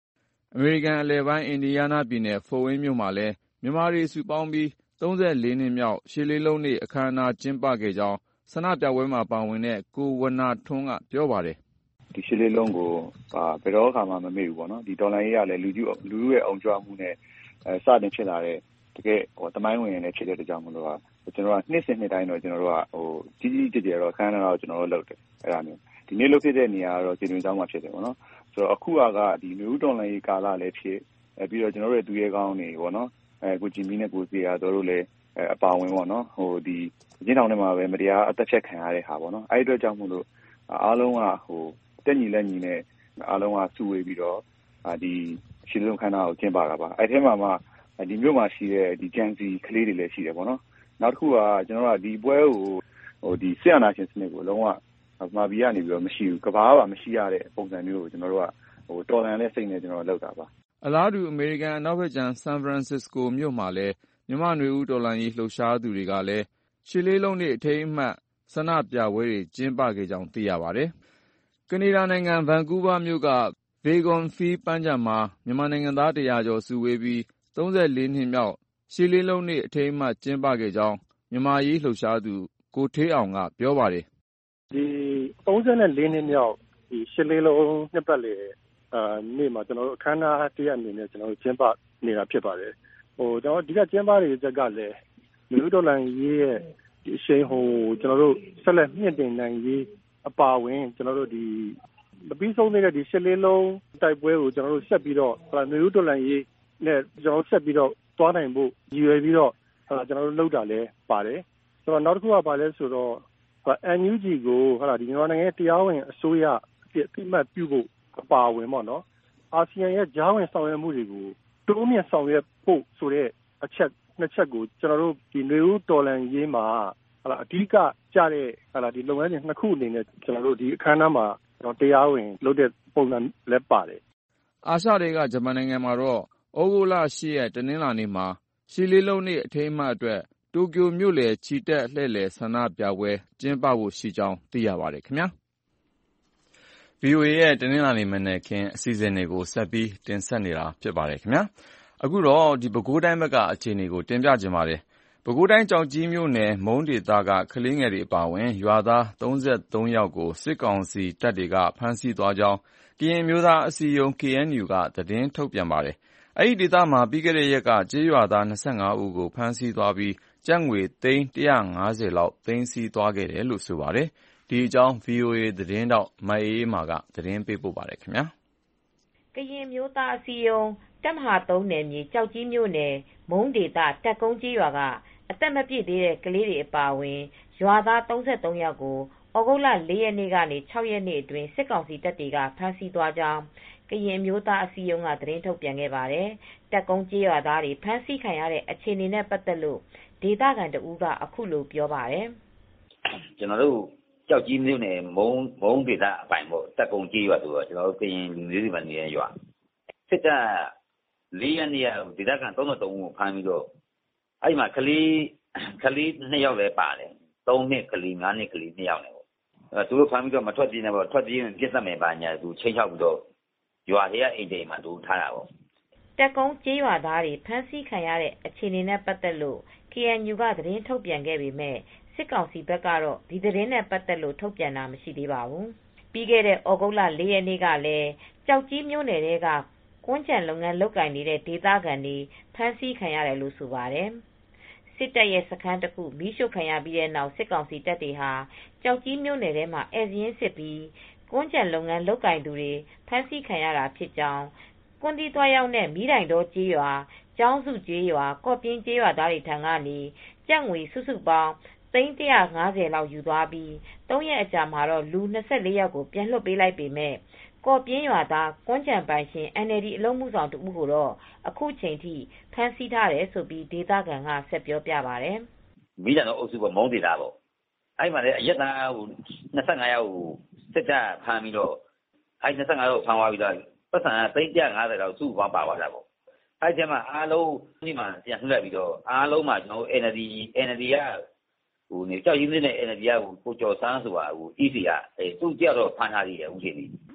အမေရိကန်အလယ်ပိုင်းအင်ဒီယားနားပြည်နယ်ဖို့ဝိန်းမြို့မှာလည်းမြန်မာတွေစုပေါင်းပြီးသုံးဆယ်လေးနှစ်မြောက်ရှစ်လေးလုံးနေ့အခမ်းအနားကျင်းပခဲ့ကြောင်းဆန္ဒပြပွဲမှာပါဝင်တဲ့ကိုဝဏ္ဏထွန်းကပြောပါတယ်။ဒီရှစ်လေးလုံးကိုဘယ်တော့မှမမေ့ဘူးပေါ့နော်။ဒီတော်လှန်ရေးကလည်းလူထုလူထုရဲ့အုံကြွမှုနဲ့စတင်ဖြစ်လာတဲ့တကယ်သမိုင်းဝင်လည်းဖြစ်တဲ့အတွက်ကြောင့်မလို့ကျွန်တော်ကနှစ်စဉ်နှစ်တိုင်းတော့ကျွန်တော်တို့ကဟိုကြီးကြီးကျယ်ကျယ်တော့အခမ်းအနားတော့ကျွန်တော်တို့လုပ်တယ်အဲ့ဒါမျိုးဒီနေ့လုပ်ဖြစ်တဲ့နေရာကတော့ကျေတွင်ကျောင်းမှာဖြစ်တယ်ပေါ့နော်ဆိုတော့အခုကဒီမျိုးတော်လှန်ရေးကာလလည်းဖြစ်ပြီးတော့ကျွန်တော်တို့ရဲ့သူရဲကောင်းတွေပေါ့နော်အဲကိုကြည်မီနဲ့ကိုစီယာတို့တို့လည်းအပါဝင်ပေါ့နော်ဟိုဒီရင်းထောင်ထဲမှာပဲမတရားအသက်ဖြတ်ခံရတဲ့ဟာပေါ့နော်အဲ့ဒီအတွက်ကြောင့်မို့လို့အားလုံးကဟိုတက်ညီလက်ညီနဲ့အားလုံးကစုဝေးပြီးတော့ဒီရှစ်လုံးခန်းသားကိုကျင်းပတာပါအဲ့ထဲမှာမှဒီမြို့မှာရှိတဲ့ဒီဂျန်စီကလေးတွေလည်းရှိတယ်ပေါ့နော်နောက်တစ်ခုကကျွန်တော်တို့ကဒီပွဲကိုဟိုဒီဆီယနာရှင်စနစ်ကိုလုံးဝမာဘီကနေပြီးတော့မရှိဘူးကဘာမှမရှိရတဲ့ပုံစံမျိုးကိုကျွန်တော်တို့ကဟိုတော်လန်တဲ့စိတ်နဲ့ကျွန်တော်တို့လုပ်တာပါအလားတူအမေရိကန်အနောက်ဘက်ခြမ်းဆန်ဖရန်စစ္စကိုမြို့မှာလည်းမြန်မာနွေဦးတော်လှန်ရေးလှုပ်ရှားသူတွေကလည်းရှစ်လေးလုံးနေ့အထိမ်းအမှတ်ဆန္ဒပြပွဲတွေကျင်းပခဲ့ကြောင်းသိရပါတယ်။ကနေဒါနိုင်ငံဗန်ကူးဗားမြို့က Vagon Field ပန်းခြံမှာမြန်မာနိုင်ငံသားတရာကျော်စုဝေးပြီးသုံးဆယ်လေးနှစ်မြောက်ရှစ်လေးလုံးနေ့အထိမ်းအမှတ်ကျင်းပခဲ့ကြောင်းမြန်မာရေးလှုပ်ရှားသူကိုထေးအောင်ကပြောပါတယ်။ဒီသုံးဆယ်လေးနှစ်မြောက်ဒီရှစ်လေးလုံးနှစ်ပတ်လည်အာနေ့မှာကျွန်တော်တို့အခမ်းအနားတရက်အနေနဲ့ကျွန်တော်တို့ကျင်းပနေတာဖြစ်ပါတယ်ဟိုကျွန်တော်ဒီကကျင်းပနေတဲ့ချက်ကလည်းလူတော်လန်ရေးရဲ့ဒီအရှိန်ဟိုကျွန်တော်တို့ဆက်လက်မြင့်တင်နိုင်ရေးအပါဝင်ကျွန်တော်တို့ဒီမပြီးဆုံးသေးတဲ့ဒီရှစ်လေးလုံးတိုက်ပွဲကိုကျွန်တော်တို့ဆက်ပြီးတော့လူတော်လန်ရေးနဲ့ကျွန်တော်ဆက်ပြီးတော့သွားနိုင်ဖို့ရည်ရွယ်ပြီးတော့ကျွန်တော်တို့လုပ်တာလဲပါတယ်ဆိုတော့နောက်တစ်ခုကပါလဲဆိုတော့ အန် ယူ ဂျီ ကိုဟာဒီမြန်မာနိုင်ငံတရားဝင်အစိုးရအပြစ်အမှတ်ပြုဖို့အပါဝင်ပေါ့နော်အာဆီယံရဲ့ကြားဝင်ဆောင်ရွက်မှုတွေကိုတိုးမြင့်ဆောင်ရွက်ဖို့ဆိုတဲ့အချက်နှစ်ချက်ကိုကျွန်တော်တို့ဒီနွေဦးတော်လှန်ရေးမှာဟာအဓိကကြတဲ့ဟာဒီလုပ်ငန်းစဉ်နှစ်ခုအနေနဲ့ကျွန်တော်တို့ဒီအခမ်းအနားမှာကျွန်တော်တရားဝင်လုပ်တဲ့ပုံစံလည်းပါတယ်အာရှတွေကဂျပန်နိုင်ငံမှာတော့ဩဂုတ်လရှစ်ရက်တနင်္လာနေ့မှာရှစ်လေးလုံးနေ့အထိမ်းအမှတ်အတွက်တိုကျိုမြို့လယ်ချီတက်လှည့်လည်ဆန္ဒပြပွဲကျင်းပဖို့ရှိကြောင်းသိရပါတယ်ခင်ဗျာ ဗွီအိုအေ ရဲ့တနင်္လာနေ့မနက်ခင်းအစီအစဉ်တွေကိုဆက်ပြီးတင်ဆက်နေတာဖြစ်ပါတယ်ခင်ဗျာအခုတော့ဒီပဲခူးတိုင်းဘက်ကအခြေအနေကိုတင်ပြခြင်းပါတယ်ပဲခူးတိုင်းကြောက်ကြီးမြို့နယ်မုံဒေသကကလေးငယ်တွေအပါအဝင်ရွာသားသုံးဆယ်သုံးယောက်ကိုစစ်ကောင်စီတပ်တွေကဖမ်းဆီးသွားကြောင်းကရင်မျိုးသားအစည်းအရုံး ကေအန်ယူ ကသတင်းထုတ်ပြန်ပါတယ်အဲ့ဒီဒေသမှာပြီးခဲ့တဲ့ရက်ကကျေးရွာသား၂၅ဦးကိုဖမ်းဆီးသွားပြီးကျပ်ငွေသိန်း၁၅၀လောက်သိမ်းဆည်းသွားခဲ့တယ်လို့ဆိုပါတယ်ဒီအကြောင်း ဗွီအိုအေသတင်းတောက်မအေးအေးမာကသတင်းပေးပို့ပါတယ်ခင်ဗျာကရင်မျိုးသားအစည်းအရုံးတပ်မဟာသုံးနယ်မြေကြောက်ကြီးမြို့နယ်မုံဒေသတက်ကုန်းကြီးရွာကအသက်မပြည့်သေးတဲ့ကလေးတွေအပါအဝင်ရွာသားသုံးဆယ်သုံးယောက်ကိုဩဂုတ်လ၄ရက်နေ့ကနေ၆ရက်နေ့အတွင်းစစ်ကောင်စီတပ်တွေကဖမ်းဆီးသွားကြောင်းကရင်မျိုးသားအစည်းအရုံးကသတင်းထုတ်ပြန်ခဲ့ပါတယ်တက်ကုန်းကြီးရွာသားတွေဖမ်းဆီးခံရတဲ့အခြေအနေနဲ့ပတ်သက်လို့ဒေသခံတဦးကအခုလိုပြောပါတယ်ကျွန်တော်တို့ကြောက်ကြီးမြို့နယ်မုံမုံဒေသအပိုင်ပေါ့တက်ကုန်းကြီးရွာဆိုတော့ကျွန်တော်တို့ကရင်လူမျိုးတွေမှာနေတဲ့ရွာစစ်တပ်လေးရက်နေ့ဒေသခံသုံးဆယ်သုံးဦးကိုဖမ်းပြီးတော့အဲ့မှာကလေးကလေးနှစ်ယောက်လည်းပါတယ်သုံးနှစ်ကလေးငါးနှစ်ကလေးနှစ်ယောက်လည်းပေါ့အဲသူတို့ဖမ်းပြီးတော့မထွက်ပြေးနေပေါ့ထွက်ပြေးရင်ပြစ်သက်မယ်ပါညာသူချိန်ချောက်ပြီးတော့ရွာထဲကအိမ်တိမ်မှာသူထားတာပေါ့တက်ကုန်းကြီးရွာသားတွေဖမ်းဆီးခံရတဲ့အခြေအနေနဲ့ပတ်သက်လို့ ကေအန်ယူ ကသတင်းထုတ်ပြန်ခဲ့ပေမဲ့စစ်ကောင်စီဘက်ကတော့ဒီသတင်းနဲ့ပတ်သက်လို့ထုတ်ပြန်တာမရှိသေးပါဘူးပြီးခဲ့တဲ့ဩဂုတ်လ၄ရက်နေ့ကလည်းကြောက်ကြီးမြို့နယ်ထဲကကွမ်းခြံလုပ်ငန်းလုပ်ကိုင်နေတဲ့ဒေသခံတွေဖမ်းဆီးခံရတယ်လို့ဆိုပါတယ်စစ်တပ်ရဲ့စခန်းတစ်ခုမီးရှို့ခံရပြီးတဲ့နောက်စစ်ကောင်စီတပ်တွေဟာကြောက်ကြီးမြို့နယ်ထဲမှာအဲဇင်းစစ်ပြီးကွမ်းခြံလုပ်ငန်းလုပ်ကိုင်သူတွေဖမ်းဆီးခံရတာဖြစ်ကြောင်းကွန်တီသွားရောက်တဲ့မိတိုင်တော်ကျေးရွာကျောင်းစုကျေးရွာကော့ပြင်းကျေးရွာသားတွေထံကနေကြက်ငွေစုစုပေါင်းသိန်း၁၅၀လောက်ယူသွားပြီးသုံးရက်အကြာမှာတော့လူ၂၄ယောက်ကိုပြန်လွှတ်ပေးလိုက်ပေမဲ့ကော့ပြင်းရွာသားကွမ်းခြံပိုင်ရှင် အန် အယ် ဒီ အလုံးမှုဆောင်တဦးကိုတော့အခုချိန်ထိဖမ်းဆီးထားတယ်ဆိုပြီးဒေသခံကဆက်ပြောပြပါတယ်မိတိုင်တော်အုပ်စုကမုံဒေသပေါ့အဲ့မှာလည်းအရက်သားဟို၂၅ယောက်ကိုစစ်တပ်ဖမ်းပြီးတော့အဲ့၂၅ယောက်ဖမ်းသွားပြီးတော့ပတ်စံသိန်း၁၅၀လောက်စုပေါင်းပါသွားတာပေါ့အဲ့ဒီမှာအားလုံးဒီမှာပြန်လှည့်ပြီးတော့အားလုံးမှာကျွန်တော် အန် အယ် ဒီ အန် အယ် ဒီ ကဟိုနေကြောက်ရင်းနေတဲ့ အန် အယ် ဒီ ကကိုကျော်စန်းဆိုတာဟို အီ စီ ကအဲသူ့ကြောက်တော့ဖမ်းထားသေးတယ်ဦးရှင်ကြီး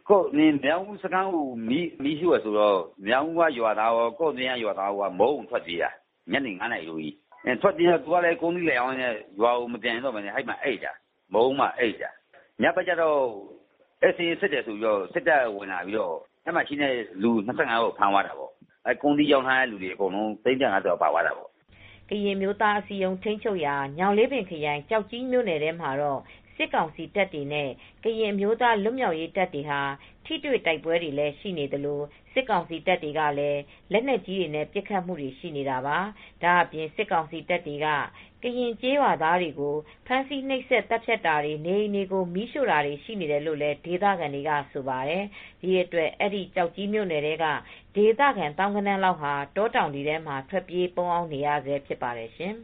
ကိုနင်းမြောင်စကန်ကိုမီမီရှိရဆိုတော့မြောင်ကရွာသားရောကိုနင်းရွာသားကမုံထွက်ပြေးတာညနေ9နာရီလို့ကြီးအဲထွက်ပြေးတော့သူကလည်းကုန်းကြီးလေအောင်နဲ့ရွာကိုမပြန်တော့မနဲ့ဟိုက်မှာအိတ်တာမုံမှာအိတ်တာညဘက်ကျတော့အစီစစ်တယ်ဆိုတော့စစ်တပ်ဝင်လာပြီးတော့အဲ့မှာရှိတဲ့လူ25ယောက်ဖမ်းသွားတာပေါ့အဲကုန်းကြီးရောက်ထားတဲ့လူတွေအကုန်လုံးသိန်းတန်50ပါသွားတာပေါ့ကရင်မျိုးသားအစည်းအရုံးထိန်းချုပ်ရာညောင်လေးပင်ခရိုင်ကြောက်ကြီးမြို့နယ်ထဲမှာတော့စစ်ကောင်စီတပ်တွေနဲ့ကရင်မျိုးသားလွတ်မြောက်ရေးတပ်တွေဟာထိတွေ့တိုက်ပွဲတွေလည်းရှိနေသလိုစစ်ကောင်စီတပ်တွေကလည်းလက်နက်ကြီးတွေနဲ့ပစ်ခတ်မှုတွေရှိနေတာပါဒါအပြင်စစ်ကောင်စီတပ်တွေကကရင်ကျေးရွာသားတွေကိုဖမ်းဆီးနှိပ်စက်တပ်ဖြတ်တာတွေနေအိမ်တွေကိုမီးရှို့တာတွေရှိနေတယ်လို့လည်းဒေသခံတွေကဆိုပါတယ်ဒီအတွက်အဲ့ဒီကြောက်ကြီးမြို့နယ်တွေကဒေသခံတောင်ကနန်းလောက်ဟာတောတောင်တွေထဲမှာထွက်ပြေးပုန်းအောင်နေရဆဲဖြစ်ပါတယ်ရှင်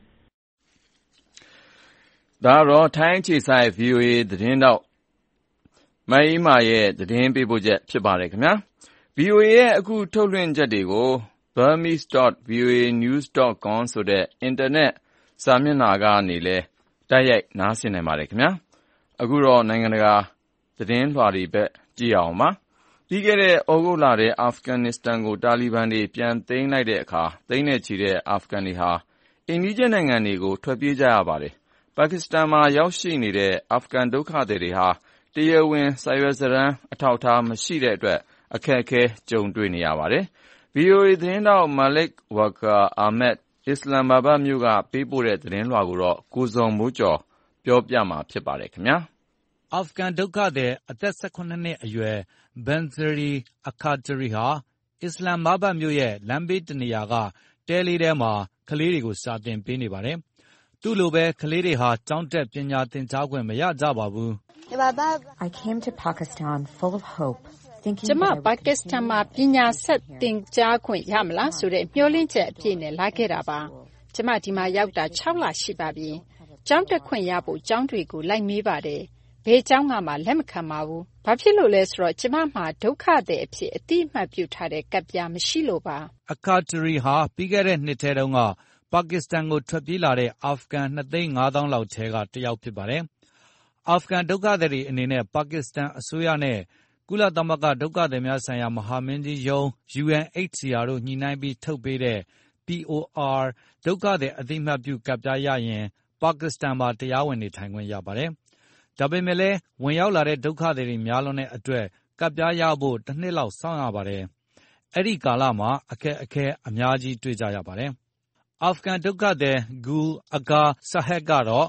ဒါတော့ထိုင်းခြေဆိုင် ဗွီအိုအေ သတင်းတောက်မအေးမာရဲ့သတင်းပေးပို့ချက်ဖြစ်ပါတယ်ခင်ဗျာ ဗွီအိုအေ ရဲ့အခုထုတ်လွှင့်ချက်တွေကို burmese dot v o a news dot com ဆိုတဲ့အင်တာနက်စာမျက်နှာကနေလည်းတိုက်ရိုက်နားဆင်နိုင်ပါတယ်ခင်ဗျာအခုတော့နိုင်ငံတကာသတင်းလွှာတွေဘက်ကြည့်အောင်ပါပြီးခဲ့တဲ့ဩဂုတ်လထဲအာဖဂန်နစ္စတန်ကိုတာလီဘန်တွေပြန်သိမ်းလိုက်တဲ့အခါသိမ်းနဲ့ချီတဲ့အာဖဂန်တွေဟာအိန္ဒိယနိုင်ငံတွေကိုထွက်ပြေးကြရပါတယ်ပါကစ္စတန်မှာရောက်ရှိနေတဲ့အာဖဂန်ဒုက္ခသည်တွေဟာတရားဝင်စာရွက်စာတမ်းအထောက်အထားမရှိတဲ့အတွက်အခက်အခဲကြုံတွေ့နေရပါတယ်။ ဗွီအိုအေ သတင်းထောက် Malik Wakar Ahmed အစ္စလမ်မာဘတ်မြို့ကပေးပို့တဲ့သတင်းလွှာကိုတော့ကိုဇော်မိုးကျော်ပြောပြမှာဖြစ်ပါတယ်ခင်ဗျာ။အာဖဂန်ဒုက္ခသည်အသက်၁၇နှစ်အရွယ် Banzari Akhtari ဟာအစ္စလမ်မာဘတ်မြို့ရဲ့လမ်းဘေးတနေရာကတဲလေးထဲမှာကလေးတွေကိုစာသင်ပေးနေပါတယ်။သူ့လိုပဲကလေးတွေဟာကျောင်းတက်ပညာသင်ကြားခွင့်မရကြပါဘူး။ I came to Pakistan full of hope. ကျမပါကစ္စတန်မှာပညာဆက်သင်ကြားခွင့်ရမလားဆိုတဲ့မျှော်လင့်ချက်အပြည့်နဲ့လာခဲ့တာပါ။ကျမဒီမှာရောက်တာ၆လရှိပါပြီ။ကျောင်းတက်ခွင့်ရဖို့ကျောင်းတွေကိုလိုက်မေးပါတယ်။ဘယ်ကျောင်းကမှလက်မခံပါဘူး။ဘာဖြစ်လို့လဲဆိုတော့ကျမမှာဒုက္ခသည်အဖြစ်အတိအမှတ်ပြုထားတဲ့ကဒ်ပြားမရှိလို့ပါ။အခါတရီဟာပြီးခဲ့တဲ့နှစ်ထဲတုန်းကပါကစ္စတန်ကိုထွက်ပြေးလာတဲ့အာဖဂန်၂သိန်း၅သောင်းလောက်ထဲကတယောက်ဖြစ်ပါတယ်။အာဖဂန်ဒုက္ခသည်တွေအနေနဲ့ပါကစ္စတန်အစိုးရနဲ့ကုလသမဂ္ဂဒုက္ခသည်များဆိုင်ရာမဟာမင်းကြီးရုံး U N H C R တို့ညှိနှိုင်းပြီးထုတ်ပေးတဲ့ P O R ဒုက္ခသည်အသိအမှတ်ပြုကဒ်ပြားရရင်ပါကစ္စတန်မှာတရားဝင်နေထိုင်ခွင့်ရပါတယ်။ဒါပေမဲ့လည်းဝင်ရောက်လာတဲ့ဒုက္ခသည်တွေများလွန်းတဲ့အတွက်ကဒ်ပြားရဖို့တစ်နှစ်လောက်စောင့်ရပါတယ်။အဲ့ဒီကာလမှာအခက်အခဲအများကြီးတွေ့ကြရပါတယ်။အာဖဂန်ဒုက္ခသည် Gul Aga Saheb ကတော့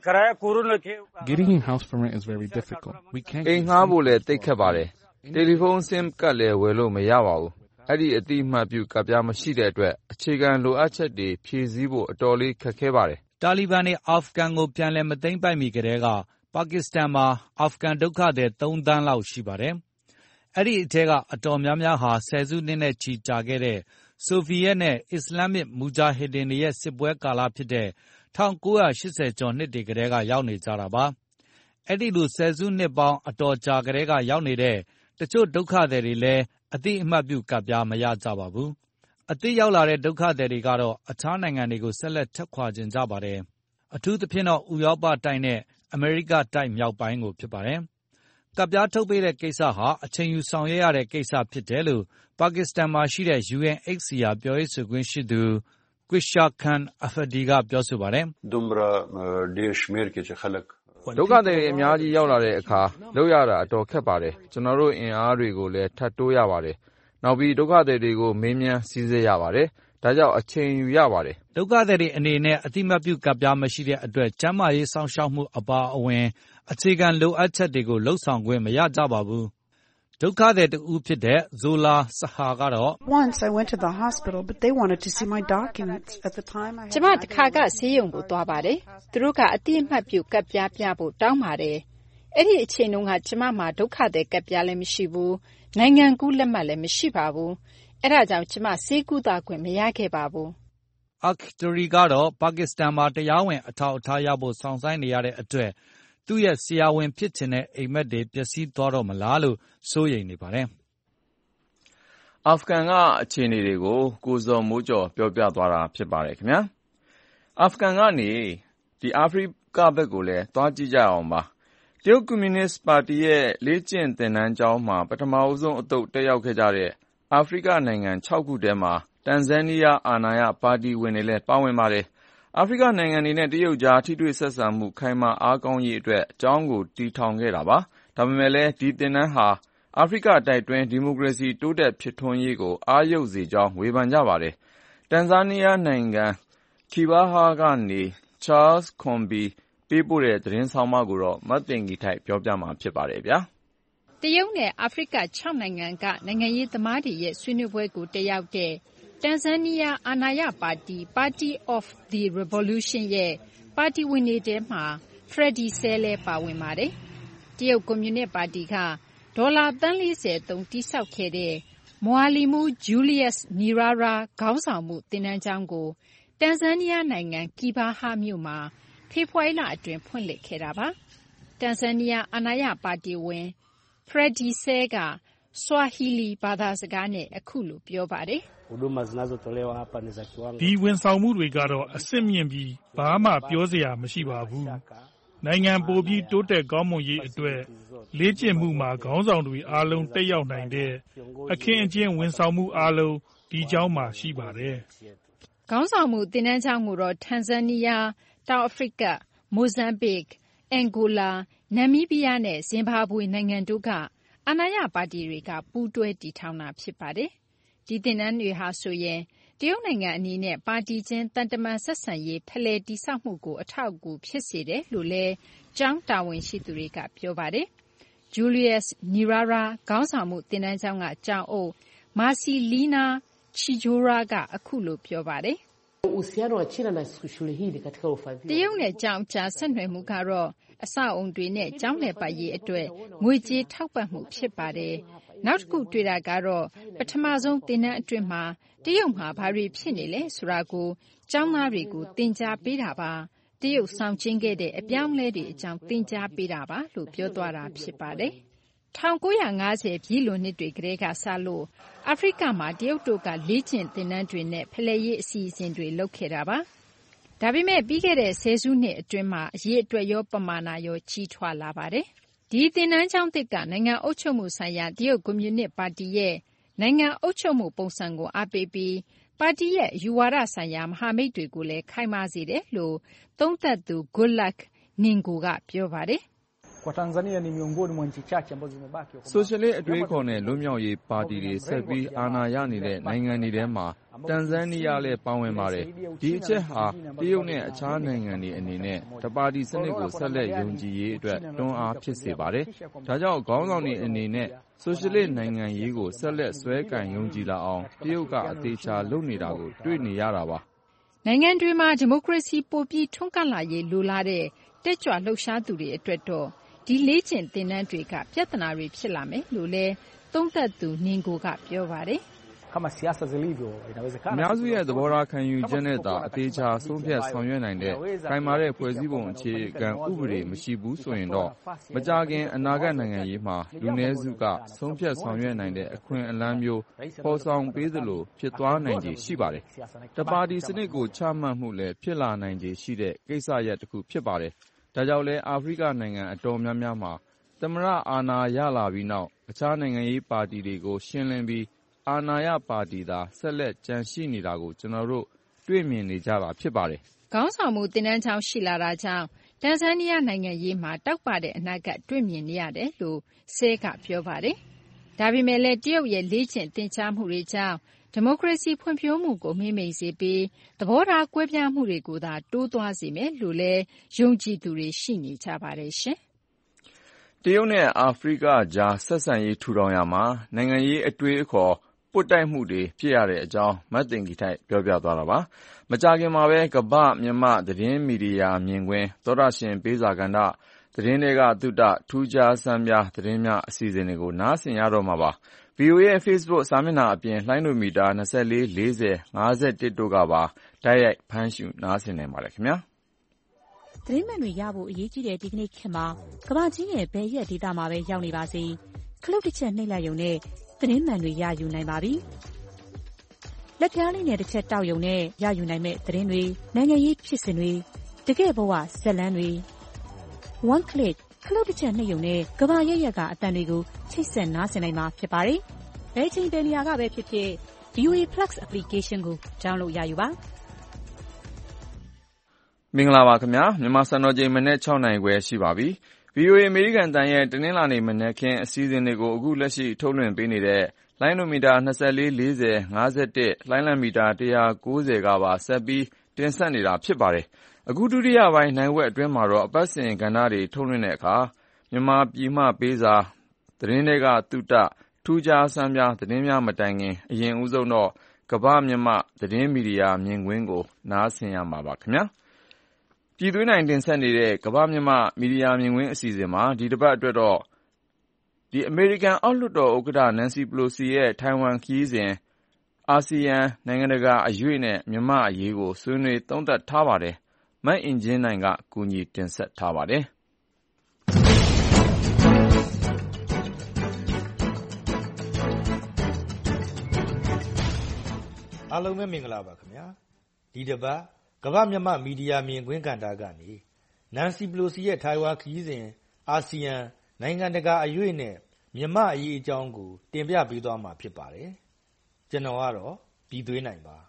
Getting a house permit is very difficult. We can't အိမ်ငှားဖို့လည်းသိပ်ခက်ပါတယ်။တယ်လီဖုန်းဆင်းကတ်လည်းဝယ်လို့မရပါဘူး။အဲ့ဒီအတိအမှတ်ပြုကဒ်ပြားမရှိတဲ့အတွက်အခြေခံလိုအပ်ချက်တွေဖြည့်ဆည်းဖို့အတော်လေးခက်ခဲပါတယ်။တာလီဘန်တွေအာဖဂန်ကိုပြန်လည်မသိမ်းပိုက်မီကတည်းကပါကစ္စတန်မှာအာဖဂန်ဒုက္ခသည်၃သန်းလောက်ရှိပါတယ်။အဲ့ဒီအထက်ကအတော်များများဟာဆယ်စုနှစ်နဲ့ချီကြာခဲ့တဲ့ဆိုဗီယက်နဲ့အစ္စလာမစ်မူဂျာဟစ်ဒင်တွေရဲ့စစ်ပွဲကာလဖြစ်တဲ့၁၉၈၀ကျော်နှစ်တွေကတည်းကရောက်နေကြတာပါ။အဲ့ဒီလိုဆယ်စုနှစ်ပေါင်းအတော်ကြာကတည်းကရောက်နေတဲ့တချို့ဒုက္ခသည်တွေလည်းအသိအမှတ်ပြုကဒ်ပြားမရကြပါဘူး။အသိရောက်လာတဲ့ဒုက္ခသည်တွေကတော့အခြားနိုင်ငံတွေကိုဆက်လက်ထွက်ခွာချင်ကြပါတယ်။အထူးသဖြင့်တော့ဥရောပတိုက်နဲ့အမေရိကတိုက်မြောက်ပိုင်းကိုဖြစ်ပါတယ်။ကဒ်ပြားထုတ်ပေးတဲ့ကိစ္စဟာအချိန်ယူဆောင်ရွက်ရတဲ့ကိစ္စဖြစ်တယ်လို့ပါကစ္စတန်မှာရှိတဲ့ U N H C R ပြောရေးဆိုခွင့်ရှိသူ Qushar Khan Afadi ကပြောဆိုပါတယ်။ဒုက္ခသည်တွေအများကြီးရောက်လာတဲ့အခါလုပ်ရတာအတော်ခက်ပါတယ်။ကျွန်တော်တို့အင်အားတွေကိုလည်းထပ်တိုးရပါတယ်။နောက်ပြီးဒုက္ခသည်တွေကိုမေးမြန်းစီစစ်ရပါတယ်။ဒါကြောင့်အချိန်ယူရပါတယ်။ဒုက္ခသည်တွေအနေနဲ့အတိမတ်ပြုကဒ်ပြားမရှိတဲ့အတွက်ကျန်းမာရေးစောင့်ရှောက်မှုအပါအဝင်အခြေခံလိုအပ်ချက်တွေကိုလှုပ်ဆောင်ခွင့်မရကြပါဘူး။ဒုက္ခသည်တဦးဖြစ်တဲ့ Zola Saha ကတော့ Once I went to the hospital but they wanted to see my documents at the time I ကျမတခါကဆေးရုံကိုသွားပါတယ်။သူတို့ကအတိအမှတ်ပြုကဒ်ပြားပြဖို့တောင်းပါတယ်။အဲ့ဒီအချိန်တုန်းကကျမမှာဒုက္ခသည်ကဒ်ပြားလည်းမရှိဘူး။နိုင်ငံကူးလက်မှတ်လည်းမရှိပါဘူး။အဲ့ဒါကြောင့်ကျမဆေးကုသခွင့်မရခဲ့ပါဘူး။ Akhtari ကတော့ပါကစ္စတန်မှာတရားဝင်အထောက်အထားရဖို့စောင့်ဆိုင်းနေရတဲ့အတွက်သူ့ရဲ့ဆရာဝန်ဖြစ်ချင်တဲ့အိမ်မက်တွေပျက်စီးသွားတော့မလားလို့စိုးရိမ်နေပါတယ်။အာဖဂန်ကအခြေအနေတွေကိုကိုဇော်မိုးကျော်ပြောပြသွားတာဖြစ်ပါတယ်ခင်ဗျာ။အာဖဂန်ကနေဒီအာဖရိကဘက်ကိုလည်းသွားကြည့်ကြအောင်ပါ။တရုတ်ကွန်မြူနစ်ပါတီရဲ့လေ့ကျင့်သင်တန်းကျောင်းမှာပထမဆုံးအသုတ်တက်ရောက်ခဲ့ကြတဲ့အာဖရိကနိုင်ငံခြောက်ခုထဲမှာတန်ဇန်နီးယားအာဏာရပါတီဝင်တွေလည်းပါဝင်ပါတယ်။အာဖရိကနိုင်ငံတွေနဲ့တရုတ်ကြားထိတွေ့ဆက်ဆံမှုခိုင်မာအားကောင်းရေးအတွက်ကျောင်းကိုတည်ထောင်ခဲ့တာပါ။ဒါပေမဲ့လည်းဒီသင်တန်းဟာအာဖရိကတိုက်တွင်းဒီမိုကရေစီတိုးတက်ဖြစ်ထွန်းရေးကိုအားရုပ်စေကြောင်းဝေဖန်ကြပါတယ်။တန်ဇန်နီးယားနိုင်ငံကီဘာဟာကနေ Charles Kombi ပေးပို့တဲ့သတင်းဆောင်းပါးကိုတော့မသိင်္ဂီထိုက်ပြောပြမှာဖြစ်ပါတယ်ဗျာ။တရုတ်နဲ့အာဖရိကခြောက်နိုင်ငံကနိုင်ငံရေးသမားတွေရဲ့ဆွေးနွေးပွဲကိုတက်ရောက်တဲ့တန်ဇန်နီးယားအာဏာရပါတီ Party of the Revolution ရဲ့ပါတီဝင်တွေထဲမှာ Freddy Sell လည်းပါဝင်ပါတယ်။တရုတ်ကွန်မြူနစ်ပါတီကဒေါ်လာသန်းလေးဆယ်သုံးတိစောက်ခဲ့တဲ့ Mwalimu Julius Nyerere ခေါင်းဆောင်မှုသင်တန်းကျောင်းကိုတန်ဇန်နီးယားနိုင်ငံကီဘာဟာမြို့မှာဖေဖော်ဝါရီလအတွင်းဖွင့်လှစ်ခဲ့တာပါ။တန်ဇန်နီးယားအာဏာရပါတီဝင် Freddy Sell က Swahili ဘာသာစကားနဲ့အခုလိုပြောပါတယ်။ဒီဝန်ဆောင်မှုတွေကတော့အဆင့်မြင့်ပြီးဘာမှပြောစရာမရှိပါဘူး။နိုင်ငံပိုပြီးတိုးတက်ကောင်းမွန်ရေးအတွက်လေ့ကျင့်မှုမှာခေါင်းဆောင်တွေအားလုံးတက်ရောက်နိုင်တဲ့အခင်းအကျင်းဝန်ဆောင်မှုအားလုံးဒီကျောင်းမှာရှိပါတယ်။ခေါင်းဆောင်မှုသင်တန်းကျောင်းကိုတော့တန်ဇန်နီးယား၊တောင်အာဖရိက၊မိုဇမ်ဘစ်၊အန်ဂိုလာ၊နမ်မီးဘီးယားနဲ့ဇင်ဘာဘွေနိုင်ငံတို့ကအာဏာရပါတီတွေကပူးတွဲတည်ထောင်တာဖြစ်ပါတယ်။ဒီသင်တန်းတွေဟာဆိုရင်တရုတ်နိုင်ငံအနေနဲ့ပါတီချင်းသံတမန်ဆက်ဆံရေးဖလှယ်တည်ဆောက်မှုကိုအထောက်အကူဖြစ်စေတယ်လို့လည်းကျောင်းတာဝန်ရှိသူတွေကပြောပါတယ်။ Julius Nyerere ခေါင်းဆောင်မှုသင်တန်းကျောင်းကကျောင်းအုပ် Marcelina Chijora ကအခုလိုပြောပါတယ်။တရုတ်နဲ့ကျောင်းအကြားဆက်နွယ်မှုကတော့အဆောက်အုံတွေနဲ့ကျောင်းလည်ပတ်ရေးအတွက်ငွေကြေးထောက်ပံ့မှုဖြစ်ပါတယ်။နောက်တစ်ခုတွေ့တာကတော့ပထမဆုံးသင်တန်းအတွင်းမှာတရုတ်မှာဘာတွေဖြစ်နေလဲဆိုတာကိုကျောင်းသားတွေကိုသင်ကြားပေးတာပါ။တရုတ်ဆောင်ကျဉ်ခဲ့တဲ့အပြောင်းအလဲတွေအကြောင်းသင်ကြားပေးတာပါလို့ပြောသွားတာဖြစ်ပါတယ်။၁၉၅၀ပြည့်လွန်နှစ်တွေကတည်းကစလို့အာဖရိကမှာတရုတ်တို့ကလေ့ကျင့်သင်တန်းတွေနဲ့ဖလှယ်ရေးအစီအစဉ်တွေလုပ်ခဲ့တာပါ။ဒါပေမဲ့ပြီးခဲ့တဲ့ဆယ်စုနှစ်အတွင်းမှာအရေးအတွက်ရောပမာဏရောကြီးထွားလာပါတယ်။ဒီသင်တန်းကျောင်းသစ်ကနိုင်ငံအုပ်ချုပ်မှုဆိုင်ရာတရုတ်ကွန်မြူနစ်ပါတီရဲ့နိုင်ငံအုပ်ချုပ်မှုပုံစံကိုအားပေးပြီးပါတီရဲ့အယူဝါဒဆိုင်ရာမဟာမိတ်တွေကိုလည်းခိုင်မာစေတယ်လို့သုံးသပ်သူ Goodluck Ningo ကပြောပါတယ်။ဆိုရှယ်လစ်အတွေးအခေါ်နဲ့လွတ်မြောက်ရေးပါတီတွေဆက်ပြီးအာဏာရနေတဲ့နိုင်ငံတွေထဲမှာတန်ဇန်နီးယားလည်းပါဝင်ပါတယ်။ဒီအချက်ဟာတရုတ်နဲ့အခြားနိုင်ငံတွေအနေနဲ့တပါတီစနစ်ကိုဆက်လက်ယုံကြည်ရေးအတွက်တွန်းအားဖြစ်စေပါတယ်။ဒါကြောင့်ခေါင်းဆောင်တွေအနေနဲ့ဆိုရှယ်လစ်နိုင်ငံရေးကိုဆက်လက်စွဲကင်ယုံကြည်လာအောင်တရုတ်ကအသေးချာလုပ်နေတာကိုတွေ့နေရတာပါ။နိုင်ငံတွေမှာဒီမိုကရေစီပိုပြီးထွန်းကားလာရေးလိုလားတဲ့တက်ကြွလှုပ်ရှားသူတွေအတွက်တော့ဒီလေ့ကျင့်သင်တန်းတွေကပြဿနာတွေဖြစ်လာမယ်လို့လည်းသုံးသပ်သူနင်ကိုကပြောပါတယ်။အများစုရဲ့သဘောထားခံယူချက်နဲ့သာအသေးချာဆုံးဖြတ်ဆောင်ရွက်နိုင်တဲ့ခိုင်မာတဲ့ဖွဲ့စည်းပုံအခြေခံဥပဒေမရှိဘူးဆိုရင်တော့မကြာခင်အနာဂတ်နိုင်ငံရေးမှာလူနည်းစုကဆုံးဖြတ်ဆောင်ရွက်နိုင်တဲ့အခွင့်အလမ်းမျိုးပေါ်ဆောင်ပေးသလိုဖြစ်သွားနိုင်ခြေရှိပါတယ်။တပါတီစနစ်ကိုချမှတ်မှုလည်းဖြစ်လာနိုင်ခြေရှိတဲ့ကိစ္စရပ်တစ်ခုဖြစ်ပါတယ်။ဒါကြောင့်လဲအာဖရိကနိုင်ငံအတော်များများမှာသမ္မတအာဏာရလာပြီးနောက်အခြားနိုင်ငံရေးပါတီတွေကိုရှင်းလင်းပြီးအာဏာရပါတီသာဆက်လက်ကျန်ရှိနေတာကိုကျွန်တော်တို့တွေ့မြင်နေကြတာဖြစ်ပါတယ်။ခေါင်းဆောင်မှုသင်တန်းကျောင်းရှိလာတာကြောင့်တန်ဇန်နီးယားနိုင်ငံရေးမှာတောက်ပတဲ့အနာဂတ်တွေ့မြင်နေရတယ်လို့ဆဲကပြောပါတယ်။ဒါပေမဲ့လည်းတရုတ်ရဲ့လေ့ကျင့်သင်ကြားမှုတွေကြောင့်ဒီမိုကရေစီဖွံ့ဖြိုးမှုကိုမှိမ့်မိန်စေပြီးသဘောထားကွဲပြားမှုတွေကိုသာတိုးသွားစေမယ်လို့လည်းယုံကြည်သူတွေရှိနေကြပါတယ်ရှင်။တရုတ်နဲ့အာဖရိကကြားဆက်ဆံရေးထူထောင်ရာမှာနိုင်ငံရေးအတွေးအခေါ်ပွတ်တိုက်မှုတွေဖြစ်ရတဲ့အကြောင်းမသိင်္ဂီထိုက်ပြောပြသွားတာပါ။မကြာခင်မှာပဲကမ္ဘာ့မြန်မာသတင်းမီဒီယာမြင်ကွင်းသောတာရှင်ပေးစာကဏ္ဍသတင်းတွေကသုတထူးခြားဆန်းပြသတင်းများအစီအစဉ်တွေကိုနားဆင်ရတော့မှာပါ။ ဗွီအိုအေရဲ့ Facebook စာမျက်နှာအပြင်လှိုင်းဒိုမီတာ၂၄ ၄၀ ၅၁တို့ကပါတိုက်ရိုက်ဖမ်းရှုနားဆင်နိုင်ပါတယ်ခင်ဗျာ။သတင်းမှန်တွေရဖို့အရေးကြီးတဲ့ဒီကနေ့ခေတ်မှာကမ္ဘာကြီးရဲ့ဘယ်ရက်ဒေသမှာပဲရောက်နေပါစေခလုတ်တစ်ချက်နှိပ်လိုက်ရုံနဲ့သတင်းမှန်တွေရယူနိုင်ပါပြီ။လက်ပြားလေးနဲ့တစ်ချက်တောက်ရုံနဲ့ရယူနိုင်မဲ့သတင်းတွေနိုင်ငံရေးဖြစ်စဉ်တွေတကယ့်ဘဝဇာတ်လမ်းတွေ one click ခလုတ်တစ်ချက်နှိပ်ရုံနဲ့ကမ္ဘာရဲ့ရက်ကအတန်တွေကိုချိတ်ဆက်နားဆင်နိုင်မှာဖြစ်ပါတယ်။ဘယ်ချိန်ဘယ်နေရာကပဲဖြစ်ဖြစ် ဗီအိုအေ Plus application ကို download ရယူပါမင်္ဂလာပါခင်ဗျာမြန်မာစံတော်ချိန်မနေ့၆နာရီခွဲရှိပါပြီ။ ဗီအိုအေ အမေရိကန်တန်ရဲ့တနင်္လာနေ့မနေ့ခင်းအစီအစဉ်တွေကိုအခုလက်ရှိထုတ်လွှင့်ပေးနေတဲ့လိုင်းနိုမီတာနှစ်၄ ၄၀ ၅၁လိုင်းလံမီတာတစ်ရာ၉၀ကပါဆက်ပြီးတင်ဆက်နေတာဖြစ်ပါတယ်။အခုဒုတိယပိုင်းနိုင်ဝက်အတွင်းမှာတော့အပတ်စဉ်ကဏ္ဍတွေထုတ်လွှင့်တဲ့အခါမြန်မာပြည်မှပေးစာသတင်းတွေကသုတထူးခြားဆန်းပြသတင်းများမတိုင်ခင်အရင်ဦးဆုံးတော့ကမ္ဘာမြန်မာသတင်းမီဒီယာမြင်ကွင်းကိုနားဆင်ရမှာပါခင်ဗျာ။ပြည်သွင်းနိုင်တင်ဆက်နေတဲ့ကမ္ဘာမြန်မာမီဒီယာမြင်ကွင်းအစီအစဉ်မှာဒီတစ်ပတ်အတွက်တော့ဒီအမေရိကန်အောက်လွှတ်တော်ဥက္ကဋ္ဌနန်စီပလိုစီရဲ့ထိုင်ဝမ်ခရီးစဉ်အာဆီယံနိုင်ငံတကာအရေးနဲ့မြန်မာအရေးကိုဆွေးနွေးသုံးသပ်ထားပါတယ်။မတ်အင်ဂျင်းနိုင်ကကူညီတင်ဆက်ထားပါတယ်။အားလုံးပဲမင်္ဂလာပါခင်ဗျာဒီတစ်ပတ်ကမ္ဘာမြန်မာမီဒီယာမြင်ကွင်းကဏ္ဍကနေနန်စီပလိုစီရဲ့ထိုင်ဝမ်ခရီးစဉ်အာဆီယံနိုင်ငံတကာအရေးနဲ့မြန်မာအရေးအကြောင်းကိုတင်ပြပေးသွားမှာဖြစ်ပါတယ်ကျွန်တော်ကတော့ပြည်သွင်းနိုင်ပါ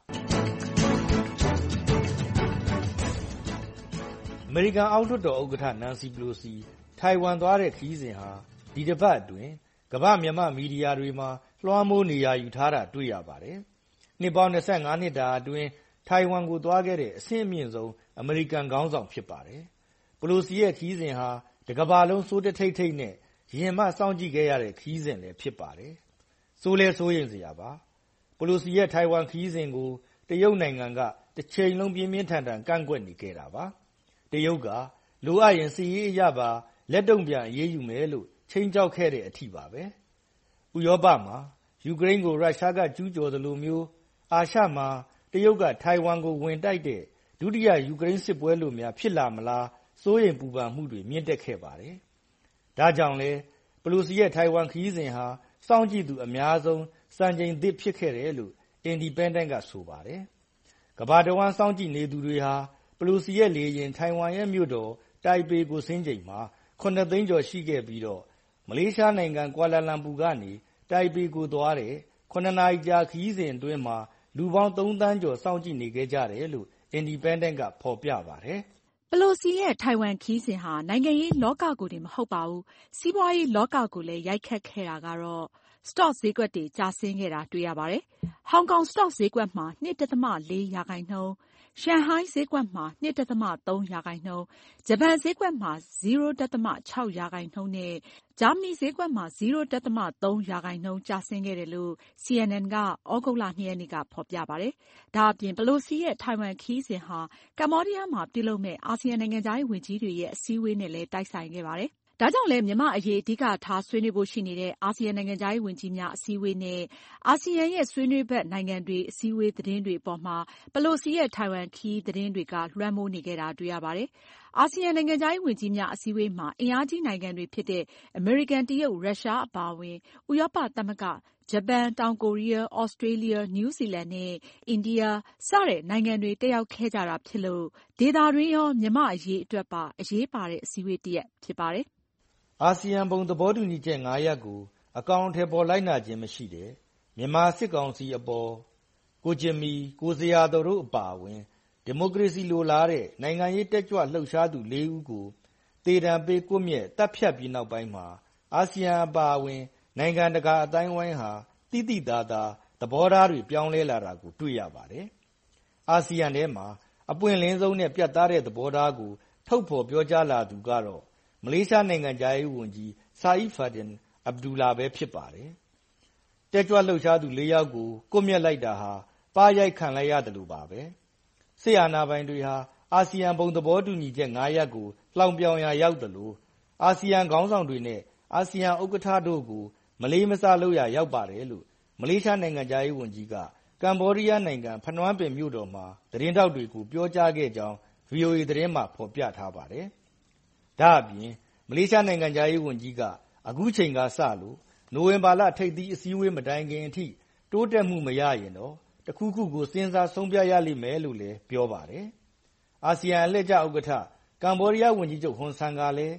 အမေရိကန်အောက်လွှတ်တော်ဥက္ကဋ္ဌနန်စီပလိုစီထိုင်ဝမ်သွားတဲ့ခရီးစဉ်ဟာဒီတစ်ပတ်အတွင်းကမ္ဘာမြန်မာမီဒီယာတွေမှာလွှမ်းမိုးနေရာယူထားတာတွေ့ရပါတယ်နှစ်ပေါင်း၂၅နှစ်တာအတွင်းထိုင်ဝမ်ကိုသွားခဲ့တဲ့အဆင့်အမြင့်ဆုံးအမေရိကန်ခေါင်းဆောင်ဖြစ်ပါတယ်ပလိုစီရဲ့ခရီးစဉ်ဟာတကမ္ဘာလုံးစိုးတထိတ်ထိတ်နဲ့ရင်မှစောင့်ကြည့်ခဲ့ရတဲ့ခရီးစဉ်လည်းဖြစ်ပါတယ်စိုးလဲစိုးရင်စရာပါပလိုစီရဲ့ထိုင်ဝမ်ခရီးစဉ်ကိုတရုတ်နိုင်ငံကတစ်ချိန်လုံးပြင်းပြင်းထန်ထန်ကန့်ကွက်နေခဲ့တာပါတရုတ်ကလိုအပ်ရင်စီရေးအရပါလက်တုံ့ပြန်အေးအေးယူမယ်လို့ချိန်ကြောက်ခဲ့တဲ့အထိပါပဲဥရောပမှာယူကရိန်းကိုရုရှားကကျူးကျော်သလိုမျိုးအာရှမှာတရုတ်ကထိုင်ဝမ်ကိုဝင်တိုက်တဲ့ဒုတိယယူကရိန်းစစ်ပွဲလိုများဖြစ်လာမလားစိုးရိမ်ပူပန်မှုတွေမြင့်တက်ခဲ့ပါတယ်။ဒါကြောင့်လဲပလိုစီရဲ့ထိုင်ဝမ်ခရီးစဉ်ဟာစောင့်ကြည့်သူအများဆုံးစံချိန်သစ်ဖြစ်ခဲ့တယ်လို့ Independent ကဆိုပါတယ်။ကမ္ဘာတဝန်းစောင့်ကြည့်နေသူတွေဟာပလိုစီရဲ့လေယာဉ်ထိုင်ဝမ်ရဲ့မြို့တော်တိုင်ပေကိုဆင်းချိန်မှာခုနှစ်သိန်းကျော်ရှိခဲ့ပြီးတော့မလေးရှားနိုင်ငံကွာလာလမ်ပူကနေတိုင်ပေကိုသွားတဲ့ခုနှစ်နာရီကြာခရီးစဉ်အတွင်းမှာလူပေါင်းသုံးသန်းကျော်စောင့်ကြည့်နေခဲ့ကြတယ်လို့ Independent ကဖော်ပြပါတယ်ပလိုစီရဲ့ထိုင်ဝမ်ခရီးစဉ်ဟာနိုင်ငံရေးလောကကိုတင်မဟုတ်ပါဘူးစီးပွားရေးလောကကိုလည်းရိုက်ခတ်ခဲ့တာကတော့ stock ဈေးကွက်တွေကျဆင်းခဲ့တာတွေ့ရပါတယ်ဟောင်ကောင် stock ဈေးကွက်မှာ ၂.၄ ရာခိုင်နှုန်းရှန်ဟိုင်းဈေးကွက်မှာ ၂.၃ ရာခိုင်နှုန်းဂျပန်ဈေးကွက်မှာ ဇီရို ဒသမ ၆ ရာခိုင်နှုန်းနဲ့ဂျာမနီဈေးကွက်မှာ ဇီရို ဒသမ ၃ ရာခိုင်နှုန်းကျဆင်းခဲ့တယ်လို့ စီအန်အန် ကဩဂုတ်လ၂ရက်နေ့ကဖော်ပြပါတယ်။ဒါအပြင်ပလိုစီရဲ့ထိုင်ဝမ်ခရီးစဉ်ဟာကမ္ဘောဒီးယားမှာပြုလုပ်မယ့်အာဆီယံနိုင်ငံခြားရေးဝန်ကြီးတွေရဲ့အစည်းအဝေးနဲ့လည်းတိုက်ဆိုင်ခဲ့ပါတယ်။ဒါကြောင့်လည်းမြန်မာအရေးအဓိကထားဆွေးနွေးဖို့ရှိနေတဲ့အာဆီယံနိုင်ငံခြားရေးဝန်ကြီးများအစည်းအဝေးနဲ့အာဆီယံရဲ့ဆွေးနွေးဘက်နိုင်ငံတွေအစည်းအဝေးသတင်းတွေအပေါ်မှာပလိုစီရဲ့ထိုင်ဝမ်ခရီးသတင်းတွေကလွှမ်းမိုးနေခဲ့တာတွေ့ရပါတယ်။အာဆီယံနိုင်ငံခြားရေးဝန်ကြီးများအစည်းအဝေးမှာအင်အားကြီးနိုင်ငံတွေဖြစ်တဲ့အမေရိကန်၊တရုတ်၊ရုရှားအပါအဝင်ဥရောပသမဂ္ဂ၊ဂျပန်၊တောင်ကိုရီးယား၊သြစတြေးလျ၊နယူးဇီလန်နဲ့အိန္ဒိယစတဲ့နိုင်ငံတွေတက်ရောက်ခဲ့ကြတာဖြစ်လို့ဒေသတွင်းရောမြန်မာအရေးအတွက်ပါအရေးပါတဲ့အစည်းအဝေးတစ်ရပ်ဖြစ်ပါတယ်။အာဆီယံဘုံသဘောတူညီချက်၅ရပ်ကိုအကောင်အထည်ပေါ်လိုက်နာခြင်းမရှိတဲ့မြန်မာစစ်ကောင်စီအပေါ်ကိုဂျင်မီ၊ကိုဇေယျာသော်တို့အပါအဝင်ဒီမိုကရေစီလိုလားတဲ့နိုင်ငံရေးတက်ကြွလှုပ်ရှားသူလေးဦးကိုသေဒဏ်ပေးကွပ်မျက်တပ်ဖြတ်ပြီးနောက်ပိုင်းမှာအာဆီယံအပါအဝင်နိုင်ငံတကာအတိုင်းအဝိုင်းဟာတိတိသားသားသဘောထားတွေပြောင်းလဲလာတာကိုတွေ့ရပါတယ်။အာဆီယံထဲမှာအပွင့်လင်းဆုံးနဲ့ပြတ်သားတဲ့သဘောထားကိုထုတ်ဖော်ပြောကြားလာသူကတော့မလေးရှားနိုင်ငံသားရေးဝန်ကြီးဆာအီဖာဒင်အဗ်ဒူလာပဲဖြစ်ပါတယ်။တက်ကြွလှုပ်ရှားသူလေးယောက်ကိုကွပ်မျက်လိုက်တာဟာပါရိုက်ခံလိုက်ရတယ်လို့ပါပဲ။စစ်အာဏာပိုင်တွေဟာအာဆီယံဘုံသဘောတူညီချက်၅ရပ်ကိုလှောင်ပြောင်ရာရောက်တယ်လို့အာဆီယံခေါင်းဆောင်တွေနဲ့အာဆီယံဥက္ကဋ္ဌတို့ကိုမလေးမစားလုပ်ရာရောက်ပါတယ်လို့မလေးရှားနိုင်ငံသားရေးဝန်ကြီးကကမ္ဘောဒီးယားနိုင်ငံဖနွမ်းပင်မြို့တော်မှာသတင်းတောက်တွေကိုပြောကြားခဲ့ကြောင်း ဗီအိုအေ သတင်းမှာဖော်ပြထားပါတယ်။ဒါအပြင်မလေးရှားနိုင်ငံသားရေးဝန်ကြီးကအခုချိန်ကစလို့နိုဝင်ဘာလထိပ်သီးအစည်းအဝေးမတိုင်ခင်အထိတိုးတက်မှုမရရင်တော့တခုခုကိုစဉ်းစားဆုံးဖြတ်ရလိမ့်မယ်လို့လည်းပြောပါတယ်။အာဆီယံအလှည့်ကျဥက္ကဋ္ဌကမ္ဘောဒီးယားဝန်ကြီးချုပ်ဟွန်ဆန်ကလည်း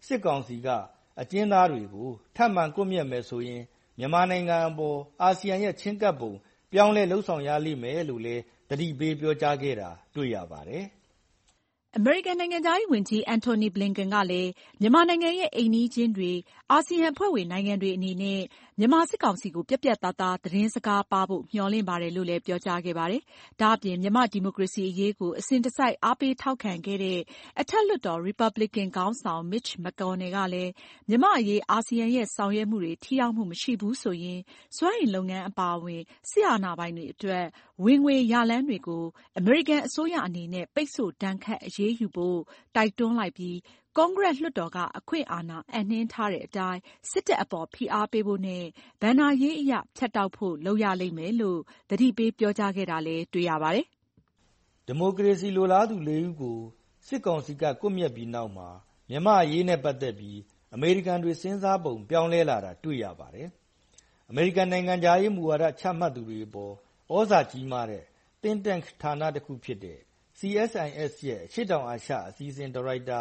စစ်ကောင်စီကအကျဉ်းသားတွေကိုထပ်မံကွပ်မျက်မယ်ဆိုရင်မြန်မာနိုင်ငံအပေါ်အာဆီယံရဲ့ချဉ်းကပ်ပုံပြောင်းလဲလှုပ်ဆောင်ရလိမ့်မယ်လို့လည်းသတိပေးပြောကြားခဲ့တာတွေ့ရပါတယ်။အမေရိကန်နိုင်ငံခြားရေးဝန်ကြီး Antony Blinken ကလည်းမြန်မာနိုင်ငံရဲ့အိမ်နီးချင်းတွေအာဆီယံအဖွဲ့ဝင်နိုင်ငံတွေအနေနဲ့မြန်မာစစ်ကောင်စီကိုပြတ်ပြတ်သားသားသတင်းစကားပါဖို့မျှော်လင့်ပါတယ်လို့လည်းပြောကြားခဲ့ပါတယ်။ဒါ့အပြင်မြန်မာဒီမိုကရေစီအရေးကိုအစဉ်တစိုက်အားပေးထောက်ခံခဲ့တဲ့အထက်လွှတ်တော် Republican ခေါင်းဆောင် Mitch McConnell ကလည်းမြန်မာ့အရေးအာဆီယံရဲ့ဆောင်ရွက်မှုတွေထိရောက်မှုမရှိဘူးဆိုရင်စွမ်းအင်လုပ်ငန်းအပါအဝင်စစ်အာဏာပိုင်တွေအတွက်ဝင်ငွေရလမ်းတွေကိုအမေရိကန်အစိုးရအနေနဲ့ပိတ်ဆို့ဒဏ်ခတ်အရေးယူဖို့တိုက်တွန်းလိုက်ပြီးကွန်ဂရက်လွှတ်တော်ကအခွင့်အာဏာအပ်နှင်းထားတဲ့အတိုင်းစစ်တပ်အပေါ်ဖိအားပေးဖို့နဲ့ဘဏ္ဍာရေးအရဖြတ်တောက်ဖို့လုပ်ရလိမ့်မယ်လို့သတိပေးပြောကြားခဲ့တာလည်းတွေ့ရပါတယ်။ဒီမိုကရေစီလိုလားသူလေးဦးကိုစစ်ကောင်စီကကွပ်မျက်ပြီးနောက်မှာမြန်မာအရေးနဲ့ပတ်သက်ပြီးအမေရိကန်တွေစဉ်းစားပုံပြောင်းလဲလာတာတွေ့ရပါတယ်။အမေရိကန်နိုင်ငံသားရေးမူဝါဒချမှတ်သူတွေအပေါ်ဩဇာကြီးမားတဲ့ think tank ဌာနတစ်ခုဖြစ်တဲ့ C S I S ရဲ့အရှေ့တောင်အာရှအစီအစဉ်ဒါရိုက်တာ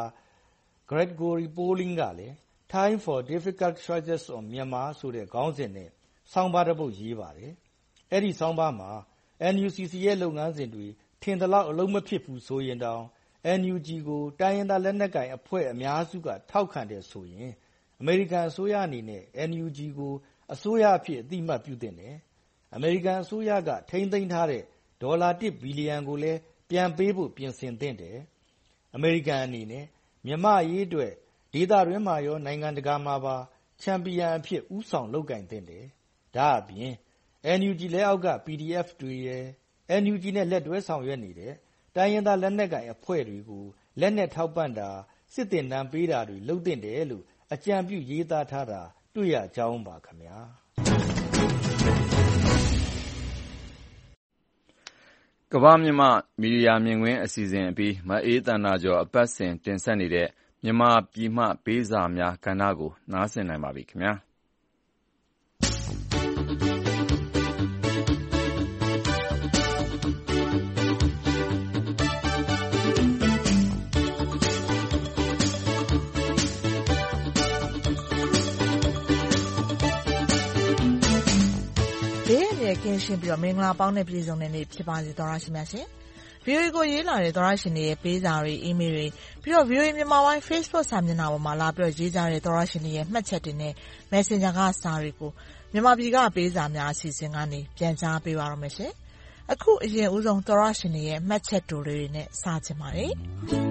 Gregory Poling ကလည်း Time for Difficult Choices on Myanmar ဆိုတဲ့ခေါင်းစဉ်နဲ့ဆောင်းပါးတစ်ပုဒ်ရေးပါတယ်။အဲ့ဒီဆောင်းပါးမှာ N U C C ရဲ့လုပ်ငန်းစဉ်တွေထင်သလောက်အလုံးမဖြစ်ဘူးဆိုရင်တောင် N U G ကိုတိုင်းရင်းသားလက်နက်ကိုင်အဖွဲ့အများစုကထောက်ခံတယ်ဆိုရင်အမေရိကန်အစိုးရအနေနဲ့ N U G ကိုအစိုးရအဖြစ်အသိအမှတ်ပြုသင့်တယ်။အမေရိကန်အစိုးရကထိန်းသိမ်းထားတဲ့ဒေါ်လာတစ်ဘီလီယံကိုလည်းပြန်ပေးဖို့ပြင်ဆင်သင့်တယ်။အမေရိကန်အနေနဲ့မြန်မာအရေးအတွက်ဒေသတွင်းမှာရောနိုင်ငံတကာမှာပါချန်ပီယံအဖြစ်ဦးဆောင်လုပ်ကိုင်သင့်တယ်။ဒါအပြင် N U G လက်အောက်က P D F တွေရယ် N U G နဲ့လက်တွဲဆောင်ရွက်နေတဲ့တိုင်းရင်းသားလက်နက်ကိုင်အဖွဲ့တွေကိုလက်နက်ထောက်ပံ့တာစစ်တင်တန်းပေးတာတွေလုပ်သင့်တယ်လို့အကြံပြုရေးသားထားတာတွေ့ရကြောင်းပါခင်ဗျာကမ္ဘာမြန်မာမီဒီယာမြင်ကွင်းအစီအစဉ်အပြီးမအေးသန္တာကျော်အပတ်စဉ်တင်ဆက်နေတဲ့မြန်မာပြည်မှပေးစာများကဏ္ဍကိုနားဆင်နိုင်ပါပြီခင်ဗျာကင်းရှင်းပြီးတော့မင်္ဂလာပေါင်းနဲ့ပြည်စုံတဲ့နေ့ဖြစ်ပါစေသောရရှိမြတ်ရှင်။ဗီအိုအေကိုရေးလာတဲ့သောရရှင်တွေရဲ့ပေးစာတွေအီးမေးလ်တွေပြီးတော့ ဗီအိုအေမြန်မာပိုင်း Facebook စာမျက်နှာပေါ်မှာလာပြီးတော့ရေးကြတဲ့သောရရှင်တွေရဲ့မှတ်ချက်တွေနဲ့ Messenger ကစာတွေကိုမြန်မာပြည်ကပေးစာများအစီအစဉ်ကနေပြန်ကြားပေးပါရမယ်ရှင်။အခုအရင်ဦးဆုံးသောရရှင်တွေရဲ့မှတ်ချက်တူတွေနဲ့စချင်ပါတယ်။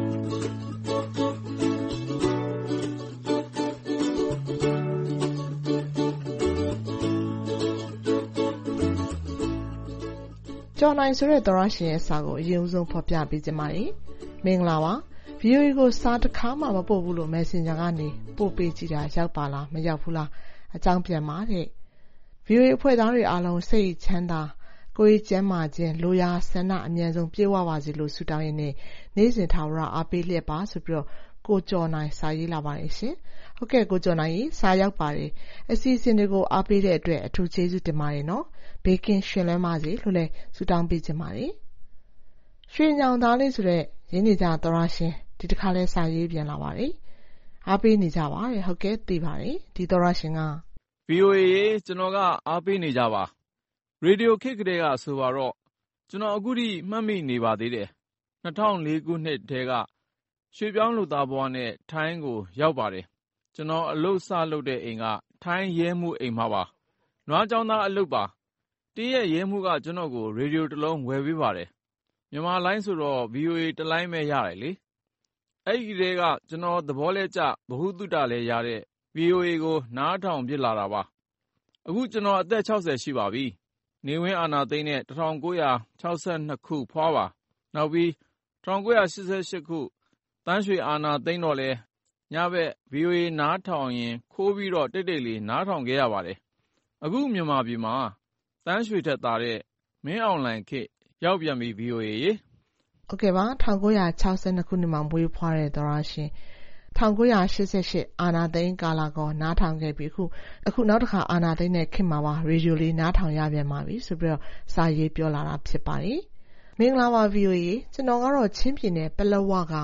ကျော်နိုင်ဆိုတဲ့သောရရှင်ရဲ့စာကိုအရင်ဦးဆုံးဖော်ပြပေးခြင်းပါတယ်။မင်္ဂလာပါ။ ဗီအိုအေကိုစာတစ်ခါမှမပို့ဘူးလို့ Messenger ကနေပို့ပေးကြည့်တာရောက်ပါလားမရောက်ဘူးလားအကြောင်းပြန်ပါတဲ့။ ဗီအိုအေအဖွဲ့သားတွေအားလုံးစိတ်ချမ်းသာကိုယ်ကျန်းမာခြင်းလိုရာဆန္ဒအမြန်ဆုံးပြည့်ဝပါစေလို့ဆုတောင်းရင်းနဲ့နေ့စဉ်ထာဝရအားပေးလျက်ပါဆိုပြီးတော့ကိုကျော်နိုင်စာရေးလာပါတယ်ရှင်။ဟုတ်ကဲ့ကိုကျော်နိုင်စာရောက်ပါတယ်။အစီအစဉ်တွေကိုအားပေးတဲ့အတွက်အထူးကျေးဇူးတင်ပါတယ်နော်။ဘေကင်းရှင်လန်းပါစေလို့လည်းဆုတောင်းပေးချင်ပါတယ်။ရွှေညောင်သားလေးဆိုတဲ့ရင်းနေကြသောရရှင်ဒီတစ်ခါလဲစာရေးပြန်လာပါတယ်။အားပေးနေကြပါတဲ့ဟုတ်ကဲ့သိပါတယ်။ဒီသောရရှင်ကဗီအိုအေ ကျွန်တော်ကအားပေးနေကြပါရေဒီယိုခေတ်ကလေးကဆိုပါတော့ကျွန်တော်အခုထိမှတ်မိနေပါသေးတယ်။၂၀၀၄ခုနှစ်တည်းကရွှေပြောင်းလူသားဘဝနဲ့ထိုင်းကိုရောက်ပါတယ်။ကျွန်တော်အလုပ်စလုပ်တဲ့အိမ်ကထိုင်းရဲမှုအိမ်မှာပါ။နွားကျောင်းသားအလုပ်ပါ။တင်းရဲ့ရဲမှုကကျွန်တော်ကိုရေဒီယိုတစ်လုံးဝယ်ပေးပါတယ်။မြန်မာလိုင်းဆိုတော့ ဗီအိုအေ တစ်လိုင်းပဲရတယ်လေ။အဲ့ဒီတည်းကကျွန်တော်သဘောလဲကျဗဟုသုတလဲရတဲ့ ဗီအိုအေ ကိုနားထောင်ဖြစ်လာတာပါ။အခုကျွန်တော်အသက်၆၀ရှိပါပြီ။နေဝင်းအာနာသိန်းနဲ့၁၉၆၂ခုဖွားပါ။နောက်ပြီး၁၉၈၈ခုတန်းရွှေအာနာသိန်းတော့လဲညဘက် ဗီအိုအေ နားထောင်ရင်ခိုးပြီးတော့တိတ်တိတ်လေးနားထောင်ခဲ့ရပါတယ်။အခုမြန်မာပြည်မှာတန်းရွှေထက်သာတဲ့မင်းအောင်လှိုင်ခေတ်ရောက်ပြန်ပြီ ဗီအိုအေ ရေ။ဟုတ်ကဲ့ပါ၁၉၆၂ခုနှစ်မှာမွေးဖွားတဲ့သောရရှင်၁၉၈၈အာနာသိန်းကာလကောနားထောင်ခဲ့ပြီအခုအခုနောက်တစ်ခါအာနာသိန်းနဲ့ခင်မှာပါရေဒီယိုလေးနားထောင်ရပြန်ပါပြီဆိုပြီးတော့စာရေးပြောလာတာဖြစ်ပါတယ်။မင်္ဂလာပါ ဗီအိုအေ ကျွန်တော်ကတော့ချင်းပြည်နယ်ပလက်ဝကရ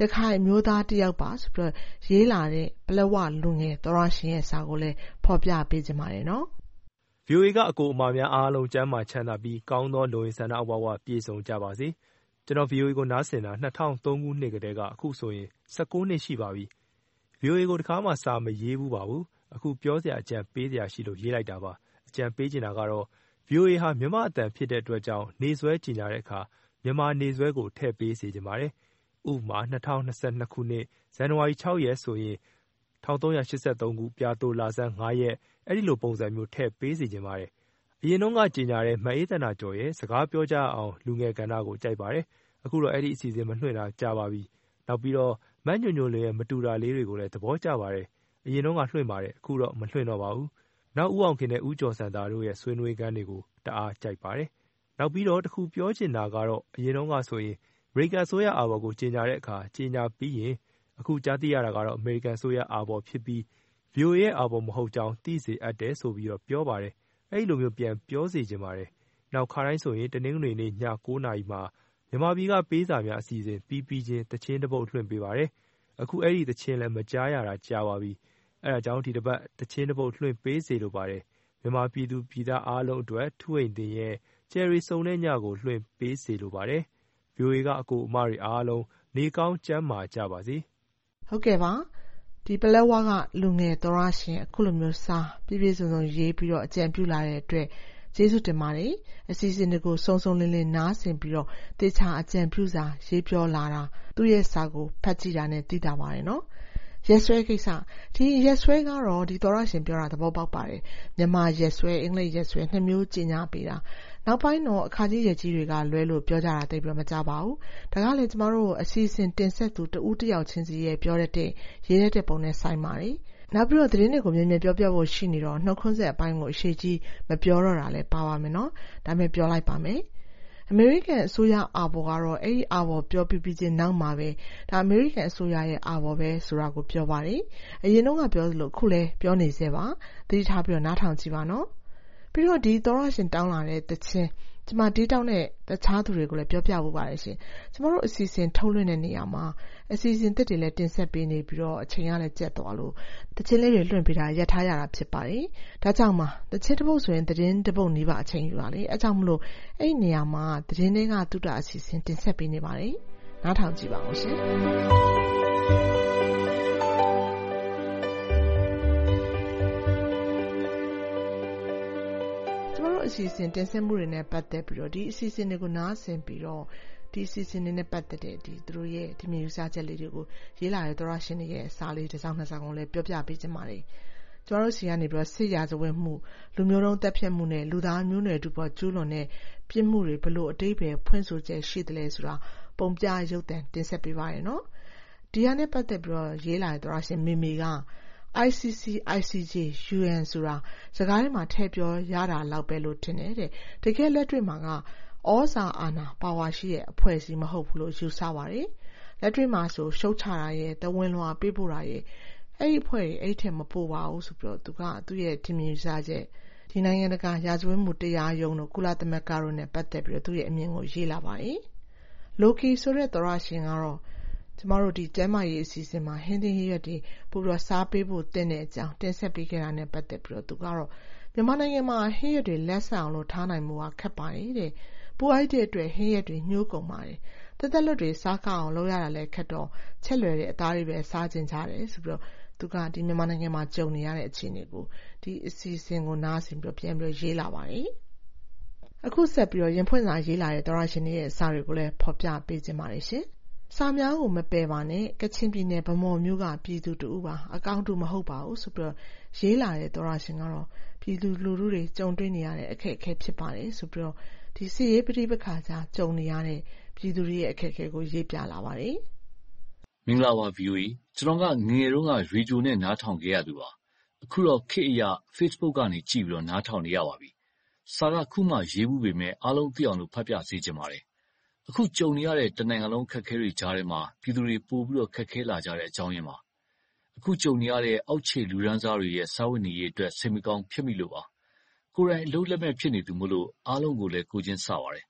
ရခိုင်မျိုးသားတယောက်ပါဆိုပြီးရေးလာတဲ့ပလက်ဝလူငယ်သောရရှင်ရဲ့စာကိုလည်းဖော်ပြပေးကြပါတယ်နော်။ ဗီအိုအေကအကိုအမများအားလုံးကျမ်းမာချမ်းသာပြီးကောင်းသောလူရင်းဆန္ဒအဝဝပြည့်စုံကြပါစေ။ကျွန်တော် ဗီအိုအေ ကိုနားဆင်တာ၂၀၀၃ခုနှစ်ကတည်းကအခုဆိုရင်၁၉နှစ်ရှိပါပြီ။ ဗီအိုအေ ကိုတခါမှစာမရေးဘူးပါဘူး။အခုပြောစရာအကြံပေးစရာရှိလို့ရေးလိုက်တာပါ။အကြံပေးချင်တာကတော့ ဗီအိုအေဟာမြန်မာအသံဖြစ်တဲ့အတွက်ကြောင့်နေဆွဲကြေညာတဲ့အခါမြန်မာနေဆွဲကိုထည့်ပေးစေချင်ပါတယ်။ဥပမာ၂၀၂၂ခုနှစ်ဇန်နဝါရီ၆ရက်ဆိုရင်၁၃၈၃ခုပြာသိုလဆန်း၅ရက်အဲ့ဒီလိုပုံစံမျိုးထည့်ပေးစေချင်ပါတယ်။အရင်တော့ကကြေညာတဲ့မအေးသန္တာကျော်ရဲ့စကားပြောကြအောင်လူငယ်ကဏ္ဍကိုကြိုက်ပါတယ်။အခုတော့အဲ့ဒီအစီအစဉ်မလွှင့်တာကြာပါပြီ။နောက်ပြီးတော့မညွညွလေးရဲ့မတူတာလေးတွေကိုလည်းသဘောကျပါတယ်။အရင်တော့ကလွှင့်ပါတယ်အခုတော့မလွှင့်တော့ပါဘူး။နောက်ဦးအောင်ခင်နဲ့ဦးကျော်စံသားတို့ရဲ့ဆွေးနွေးခန်းတွေကိုတအားကြိုက်ပါတယ်။နောက်ပြီးတော့တခုပြောချင်တာကတော့အရင်တော့ကဆိုရင်အမေရိကန်ဆိုရအာဘော်ကိုကြေညာတဲ့အခါကြေညာပြီးရင်အခုကြားသိရတာကတော့အမေရိကန်ဆိုရအာဘော်ဖြစ်ပြီး ဗီအိုအေ ရဲ့အာဘော်မဟုတ်ကြောင်းသိစေအပ်တယ်ဆိုပြီးတော့ပြောပါတယ်။အဲ့ဒီလိုမျိုးပြန်ပြောစေချင်ပါတယ်။နောက်ခါတိုင်းဆိုရင်တနင်္ဂနွေနေ့ည၉နာရီမှာမြန်မာပြည်ကပေးစာများအစီအစဉ်ပြီးပြီးချင်းတချင်းတစ်ပုတ်လွှင့်ပေးပါတယ်။အခုအဲ့ဒီတချင်းလည်းမကြားရတာကြာပါပြီ။အဲ့ဒါကြောင့်ဒီတစ်ပတ်တချင်းတစ်ပုတ်လွှင့်ပေးစေလိုပါတယ်။မြန်မာပြည်သူပြည်သားအားလုံးအတွက်ထူအိမ်တင်ရဲ့ကျယ်ရီစုံတဲ့ညကိုလွှင့်ပေးစေလိုပါတယ်။ ဗီအိုအေကအကိုအမတွေအားလုံးနေကောင်းကျန်းမာကြပါစေ။ဟုတ်ကဲ့ပါဒီပလက်ဝကလူငယ်သောရရှင်အခုလိုမျိုးစာပြည့်ပြည့်စုံစုံရေးပြီးတော့အကြံပြုလာတဲ့အတွက်ကျေးဇူးတင်ပါတယ်အစီအစဉ်တွေကိုစုံစုံလင်းလင်းနားဆင်ပြီးတော့တေချာအကြံပြုစာရေးပြောလာတာသူ့ရဲ့စာကိုဖတ်ကြည့်တာနဲ့သိတာပါတယ်နော်ရက်ဆွဲကိစ္စဒီရက်ဆွဲကတော့ဒီသောရရှင်ပြောတာသဘောပေါက်ပါတယ်မြန်မာရက်ဆွဲအင်္ဂလိပ်ရက်ဆွဲနှစ်မျိုးကျင်ညာပေးတာနောက်ပိုင်းတော့အခါကြီးရက်ကြီးတွေကလွဲလို့ပြောကြတာတိတ်ပြီးတော့မကြပါဘူးဒါကလည်းကျမတို့အစီအစဉ်တင်ဆက်သူတဦးတစ်ယောက်ချင်းစီရဲ့ပြောရတဲ့ရေးရတဲ့ပုံနဲ့ဆိုင်ပါတယ်နောက်ပြီးတော့သတင်းတွေကိုမြင်မြင်ပြောပြဖို့ရှိနေတော့နှုတ်ခွန်းဆက်အပိုင်းကိုအရှိကြီးမပြောတော့တာလည်းပါပါမယ်နော်ဒါပေမဲ့ပြောလိုက်ပါမယ်အမေရိကန်အစိုးရအာဘော်ကတော့အဲ့ဒီအာဘော်ပြောပြပြီးချင်းနောက်မှာပဲဒါအမေရိကန်အစိုးရရဲ့အာဘော်ပဲဆိုတာကိုပြောပါတယ်အရင်တော့ကပြောသလိုခုလည်းပြောနေသေးပါသတိထားပြီးတော့နားထောင်ကြည့်ပါနော်ပြီးတော့ဒီသောရရှင်တောင်းလာတဲ့တခြင်းကျမဒီတောင်းတဲ့တခြားသူတွေကိုလည်းပြောပြဖို့ပါတယ်ရှင်ကျမတို့အစီအစဉ်ထုတ်လွှင့်တဲ့နေရာမှာအစီအစဉ်တစ်တွေလည်းတင်ဆက်ပေးနေပြီးတော့အချိန်ကလည်းကျက်သွားလို့တခြင်းလေးတွေလွှင့်ပေးတာရပ်ထားရတာဖြစ်ပါတယ်ဒါကြောင့်မှတခြင်းတစ်ပုတ်ဆိုရင်သတင်းတစ်ပုတ်နီးပါအချိန်ယူပါလေအဲကြောင့်မလို့အဲ့ဒီနေရာမှာသတင်းတွေကတုတ္တအစီအစဉ်တင်ဆက်ပေးနေပါတယ်နားထောင်ကြည့်ပါဦးရှင်အစီအစဉ်တင်ဆက်မှုတွေနဲ့ပတ်သက်ပြီးတော့ဒီအစီအစဉ်တွေကိုနားဆင်ပြီးတော့ဒီအစီအစဉ်တွေနဲ့ပတ်သက်တဲ့ဒီသူတို့ရဲ့ဒီမျိုးစားချက်လေးတွေကိုရေးလာတဲ့သောရရှင်တွေရဲ့စာလေးတစ်စောင်းနှစ်စောင်းကိုလည်းပြောပြပေးချင်ပါတယ်။ကျွန်တော်တို့စီကနေပြီးတော့စစ်ရာဇဝတ်မှုလူမျိုးတုံးတပ်ဖြတ်မှုနဲ့လူသားမျိုးနွယ်တို့ပေါ်ကျူးလွန်တဲ့ပြစ်မှုတွေဘလို့အတိတ်ပဲဖွင့်ဆိုချက်ရှိတယ်လဲဆိုတာပုံပြရုပ်သံတင်ဆက်ပေးပါရနော်။ဒီဟာနဲ့ပတ်သက်ပြီးတော့ရေးလာတဲ့သောရရှင်မိမိကI C C I C J U N ဆိုတာစကားထဲမှာထည့်ပြောရတာလောက်ပဲလို့ထင်တယ်တဲ့တကယ်လက်တွေ့မှာကဩဇာအာဏာပါဝါရှိတဲ့အဖွဲ့အစည်းမဟုတ်ဘူးလို့ယူဆပါတယ်လက်တွေ့မှာဆိုရှုတ်ချတာရဲ့တဝင်းလွှာပေးပို့တာရဲ့အဲ့ဒီအဖွဲ့တွေအဲ့ထက်မပိုပါဘူးဆိုပြီးတော့သူကသူ့ရဲ့ထင်မြင်စားချက်ဒီနိုင်ငံတကာရာဇဝတ်မှုတရားရုံးတို့ကုလသမဂ္ဂတို့နဲ့ပတ်သက်ပြီးတော့သူ့ရဲ့အမြင်ကိုရေးလာပါတယ်လိုကီဆိုတဲ့သောရရှင်ကတော့ကျမတို့ဒီကျမ်းမာရေးအစီအစဉ်မှာဟင်းသင်းရွက်တွေပို့ပြီးတော့စားပေးဖို့တင်တဲ့အကြောင်းတင်ဆက်ပေးခဲ့တာနဲ့ပတ်သက်ပြီးတော့သူကတော့မြန်မာနိုင်ငံမှာဟင်းရွက်တွေလက်ဆံအောင်လို့ထားနိုင်မှုကခက်ပါတယ်တဲ့ပူအိုက်တဲ့အတွက်ဟင်းရွက်တွေညှိုးကုန်ပါတယ်တက်တက်လွတ်တွေစားကောက်အောင်လုပ်ရတာလည်းခက်တော့ချက်လွယ်တဲ့အသားတွေပဲစားကျင်ကြတယ်ဆိုပြီးတော့သူကဒီမြန်မာနိုင်ငံမှာကြုံနေရတဲ့အခြေအနေကိုဒီအစီအစဉ်ကိုနားဆင်ပြီးတော့ပြန်ပြီးရေးလာပါတယ်အခုဆက်ပြီးတော့ရင်ဖွင့်စာရေးလာတဲ့သောရရှင်တွေရဲ့စာတွေကိုလည်းဖော်ပြပေးခြင်းပါတယ်ရှင်စာများကိုမပယ်ပါနဲ့ကချင်ပြည်နယ်ဗမော်မြို့ကပြည်သူတူပါအကောင့်တူမဟုတ်ပါဘူးဆိုပြီးတော့ရေးလာတဲ့သောရရှင်ကတော့ပြည်သူလူထုတွေကြုံတွေ့နေရတဲ့အခက်အခဲဖြစ်ပါတယ်ဆိုပြီးတော့ဒီစီရေးပဋိပက္ခကြားကြုံနေရတဲ့ပြည်သူတွေရဲ့အခက်အခဲကိုရေးပြလာပါတယ်မင်္ဂလာပါ V O A ကျွန်တော်ကငငယ်တုန်းကရေဒီယိုနဲ့နားထောင်ခဲ့ရသူပါအခုတော့ခေတ်အရ Facebook ကနေကြည့်ပြီးတော့နားထောင်နေရပါပြီစာကခုမှရေးဘူးပေမဲ့အားလုံးသိအောင်လို့ဖတ်ပြစေချင်ပါတယ်အခုကြုံနေရတဲ့တနိုင်ငံလုံးခက်ခဲတွေကြားထဲမှာပြည်သူတွေပို့ပြီးတော့ခက်ခဲလာကြတဲ့အကြောင်းရင်းပါအခုကြုံနေရတဲ့အောက်ခြေလူရန်စားတွေရဲ့စာဝတ်နေရေးအတွက်စိတ်မကောင်းဖြစ်မိလို့ပါကိုယ်တိုင်အလုပ်လက်မဲ့ဖြစ်နေသူမို့လို့အားလုံးကိုလည်းကိုချင်းစပါတယ်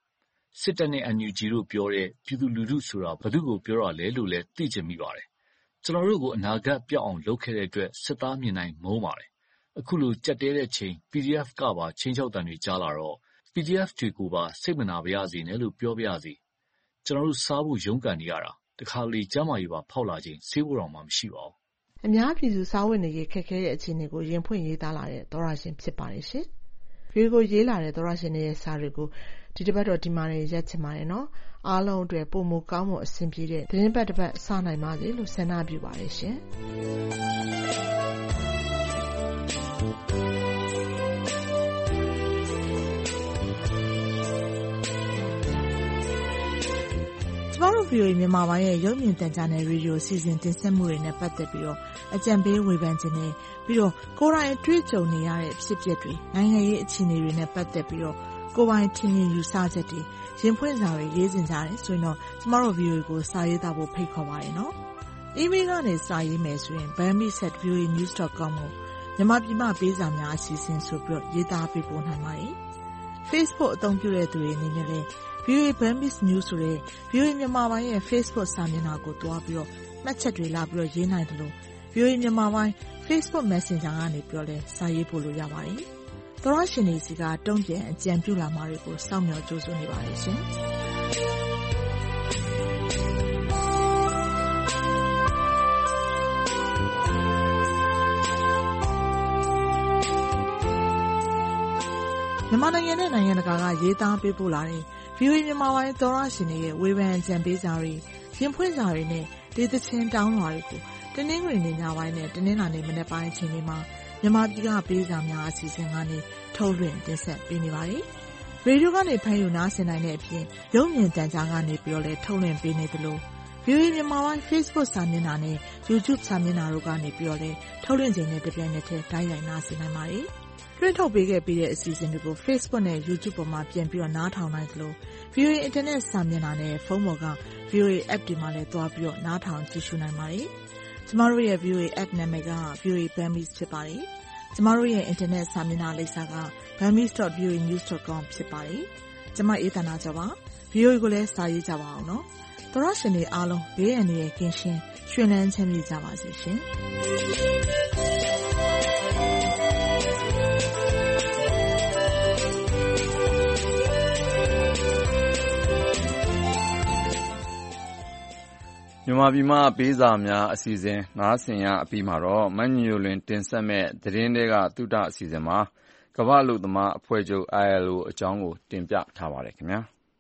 စစ်တပ်နဲ့ အန်ယူဂျီ တို့ပြောတဲ့ပြည်သူလူထုဆိုတာဘယ်သူ့ကိုပြောတာလဲလို့လည်းသိချင်မိပါတယ်။ကျွန်တော်တို့ကိုအနာဂတ်ပြောက်အောင်လုပ်ခဲ့တဲ့အတွက်စစ်သားမြင်နိုင်မုန်းပါတယ်။အခုလိုကြက်တဲတဲ့ချိန် ပီဒီအက်ဖ် ကပါချင်းချောက်တန်တွေကြားလာတော့ ပီဒီအက်ဖ် တွေကိုပါစိတ်မနာပါရစေနဲ့လို့ပြောပါရစေ။ကျွန်တော်တို့စားဖို့ရုန်းကန်နေရတာတခါလေကျမ်းမာရေးပါဖောက်လာခြင်းဆေးဖို့တော့မှမရှိပါဘူး။အများပြည်သူစားဝတ်နေရေးခက်ခဲတဲ့အခြေအနေကိုရင်ဖွင့်ရေးသားလာတဲ့သောရရှင်ဖြစ်ပါတယ်ရှင်။ဒီကိုရေးလာတဲ့သောရရှင်ရဲ့စာတွေကိုဒီတစ်ပတ်တော့ဒီမှာနေရက်ချင်ပါတယ်နော်။အားလုံးအတွက်ပုံမကောင်းမှုအဆင်ပြေတဲ့သတင်းပတ်တစ်ပတ်စနိုင်ပါစေလို့ဆန္ဒပြုပါတယ်ရှင်။ကျမတို့ ဗီအိုအေ မြန်မာပိုင်းရဲ့ရုပ်မြင်သံကြားနယ်ရေဒီယိုစီစဉ်တင်ဆက်မှုတွေနဲ့ပတ်သက်ပြီးတော့အကြံပေးဝေဖန်ခြင်းနဲ့ပြီးတော့ကိုယ်တိုင်တွေ့ကြုံနေရတဲ့ဖြစ်ပျက်တွေနိုင်ငံရေးအခြေအနေတွေနဲ့ပတ်သက်ပြီးတော့ကိုယ်ပိုင်ထင်မြင်ယူဆချက်တွေရင်ဖွင့်စာတွေရေးစင်ကြတယ်ဆိုရင်တော့ကျမတို့ ဗီအိုအေ ကိုစာရေးသားဖို့ဖိတ်ခေါ်ပါတယ်နော်။ email ကနေစာရေးမယ်ဆိုရင် burmese at v o a news dot com ကိုမြန်မာပြည်မှပေးစာများအစီအစဉ်ဆိုပြီးတော့ရေးသားပေးပို့နိုင်ပါတယ်။ Facebook အသုံးပြုတဲ့သူတွေအနေနဲ့လည်း ဗီအိုအေ Burmese News ဆိုတဲ့ ဗီအိုအေ မြန်မာပိုင်းရဲ့ Facebook စာမျက်နှာကိုတွားပြီးတော့မှတ်ချက်တွေလာပြီးတော့ရေးနိုင်တယ်လို့ ဗီအိုအေ မြန်မာပိုင်း Facebook Messenger ကနေပြီးတော့လည်းစာရေးပို့လို့ရပါတယ်။သောရရှင်တွေစီကတုံ့ပြန်အကြံပြုလာမှာတွေကိုစောင့်မျှော်ကြိုးစွနေပါတယ်ရှင်။မြန်မာနိုင်ငံနဲ့နိုင်ငံတကာကရေးသားပေးပို့လာတဲ့ ဗီအိုအေ မြန်မာပိုင်းသောရရှင်တွေရဲ့ဝေဖန်အကြံပေးစာတွေရင်ဖွင့်စာတွေနဲ့ဒေသချင်းတောင်းလွှာတွေကိုတနင်္ဂနွေနေ့ညပိုင်းနဲ့တနင်္လာနေ့မနက်ပိုင်းအချိန်တွေမှာမြန်မာပြည်ကပေးစာများအစီအစဉ်ကနေထုတ်လွှင့်တင်ဆက်ပေးနေပါတယ်။ရေဒီယိုကနေဖမ်းယူနားဆင်နိုင်တဲ့အပြင်ရုပ်မြင်သံကြားကနေပြီးတော့လည်းထုတ်လွှင့်ပေးနေသလို ဗီအိုအေ မြန်မာပိုင်း Facebook စာမျက်နှာနဲ့ YouTube စာမျက်နှာတို့ကနေပြီးတော့လည်းထုတ်လွှင့်ခြင်းနဲ့တပြိုင်နက်တည်းတိုက်ရိုက်နားဆင်နိုင်ပါတယ်။တွင်းထုတ်ပေးခဲ့ပြီးတဲ့အစီအစဉ်တွေကို Facebook နဲ့ YouTube ပေါ်မှာပြန်ပြီးတော့နားထောင်နိုင်သလို ဗီအိုအေ Internet စာမျက်နှာနဲ့ဖုန်းပေါ်က ဗီအိုအေ App တွေမှာလည်းတွားပြီးတော့နားထောင်ကြည့်ရှုနိုင်ပါတယ်။ကျမတို့ရဲ့ ဗီအိုအေ App နာမည်က ဗီအိုအေ Burmese ဖြစ်ပါတယ်။ကျမတို့ရဲ့ Internet စာမျက်နှာလိပ်စာက burmese dot v o a news dot com ဖြစ်ပါတယ်။ကျမအေးသန္တာကျော်ပါ။ ဗီအိုအေ ကိုလည်းစာရေးကြပါအောင်နော်။သောရရှင်တွေအားလုံးဘေးအန္တရာယ်ကင်းရှင်းရွှင်လန်းချမ်းမြေ့ကြပါစေရှင်။မြန်မာပြည်မှပေးစာများအစီအစဉ်နားဆင်ရအပြီးမှာတော့မညိုလွင်တင်ဆက်မဲ့သတင်းတွေကသုတအစီအစဉ်မှာကမ္ဘာ့အလုပ်သမားအဖွဲ့ချုပ် အိုင် အယ်လ် အို အကြောင်းကိုတင်ပြထားပါတယ်ခင်ဗျာ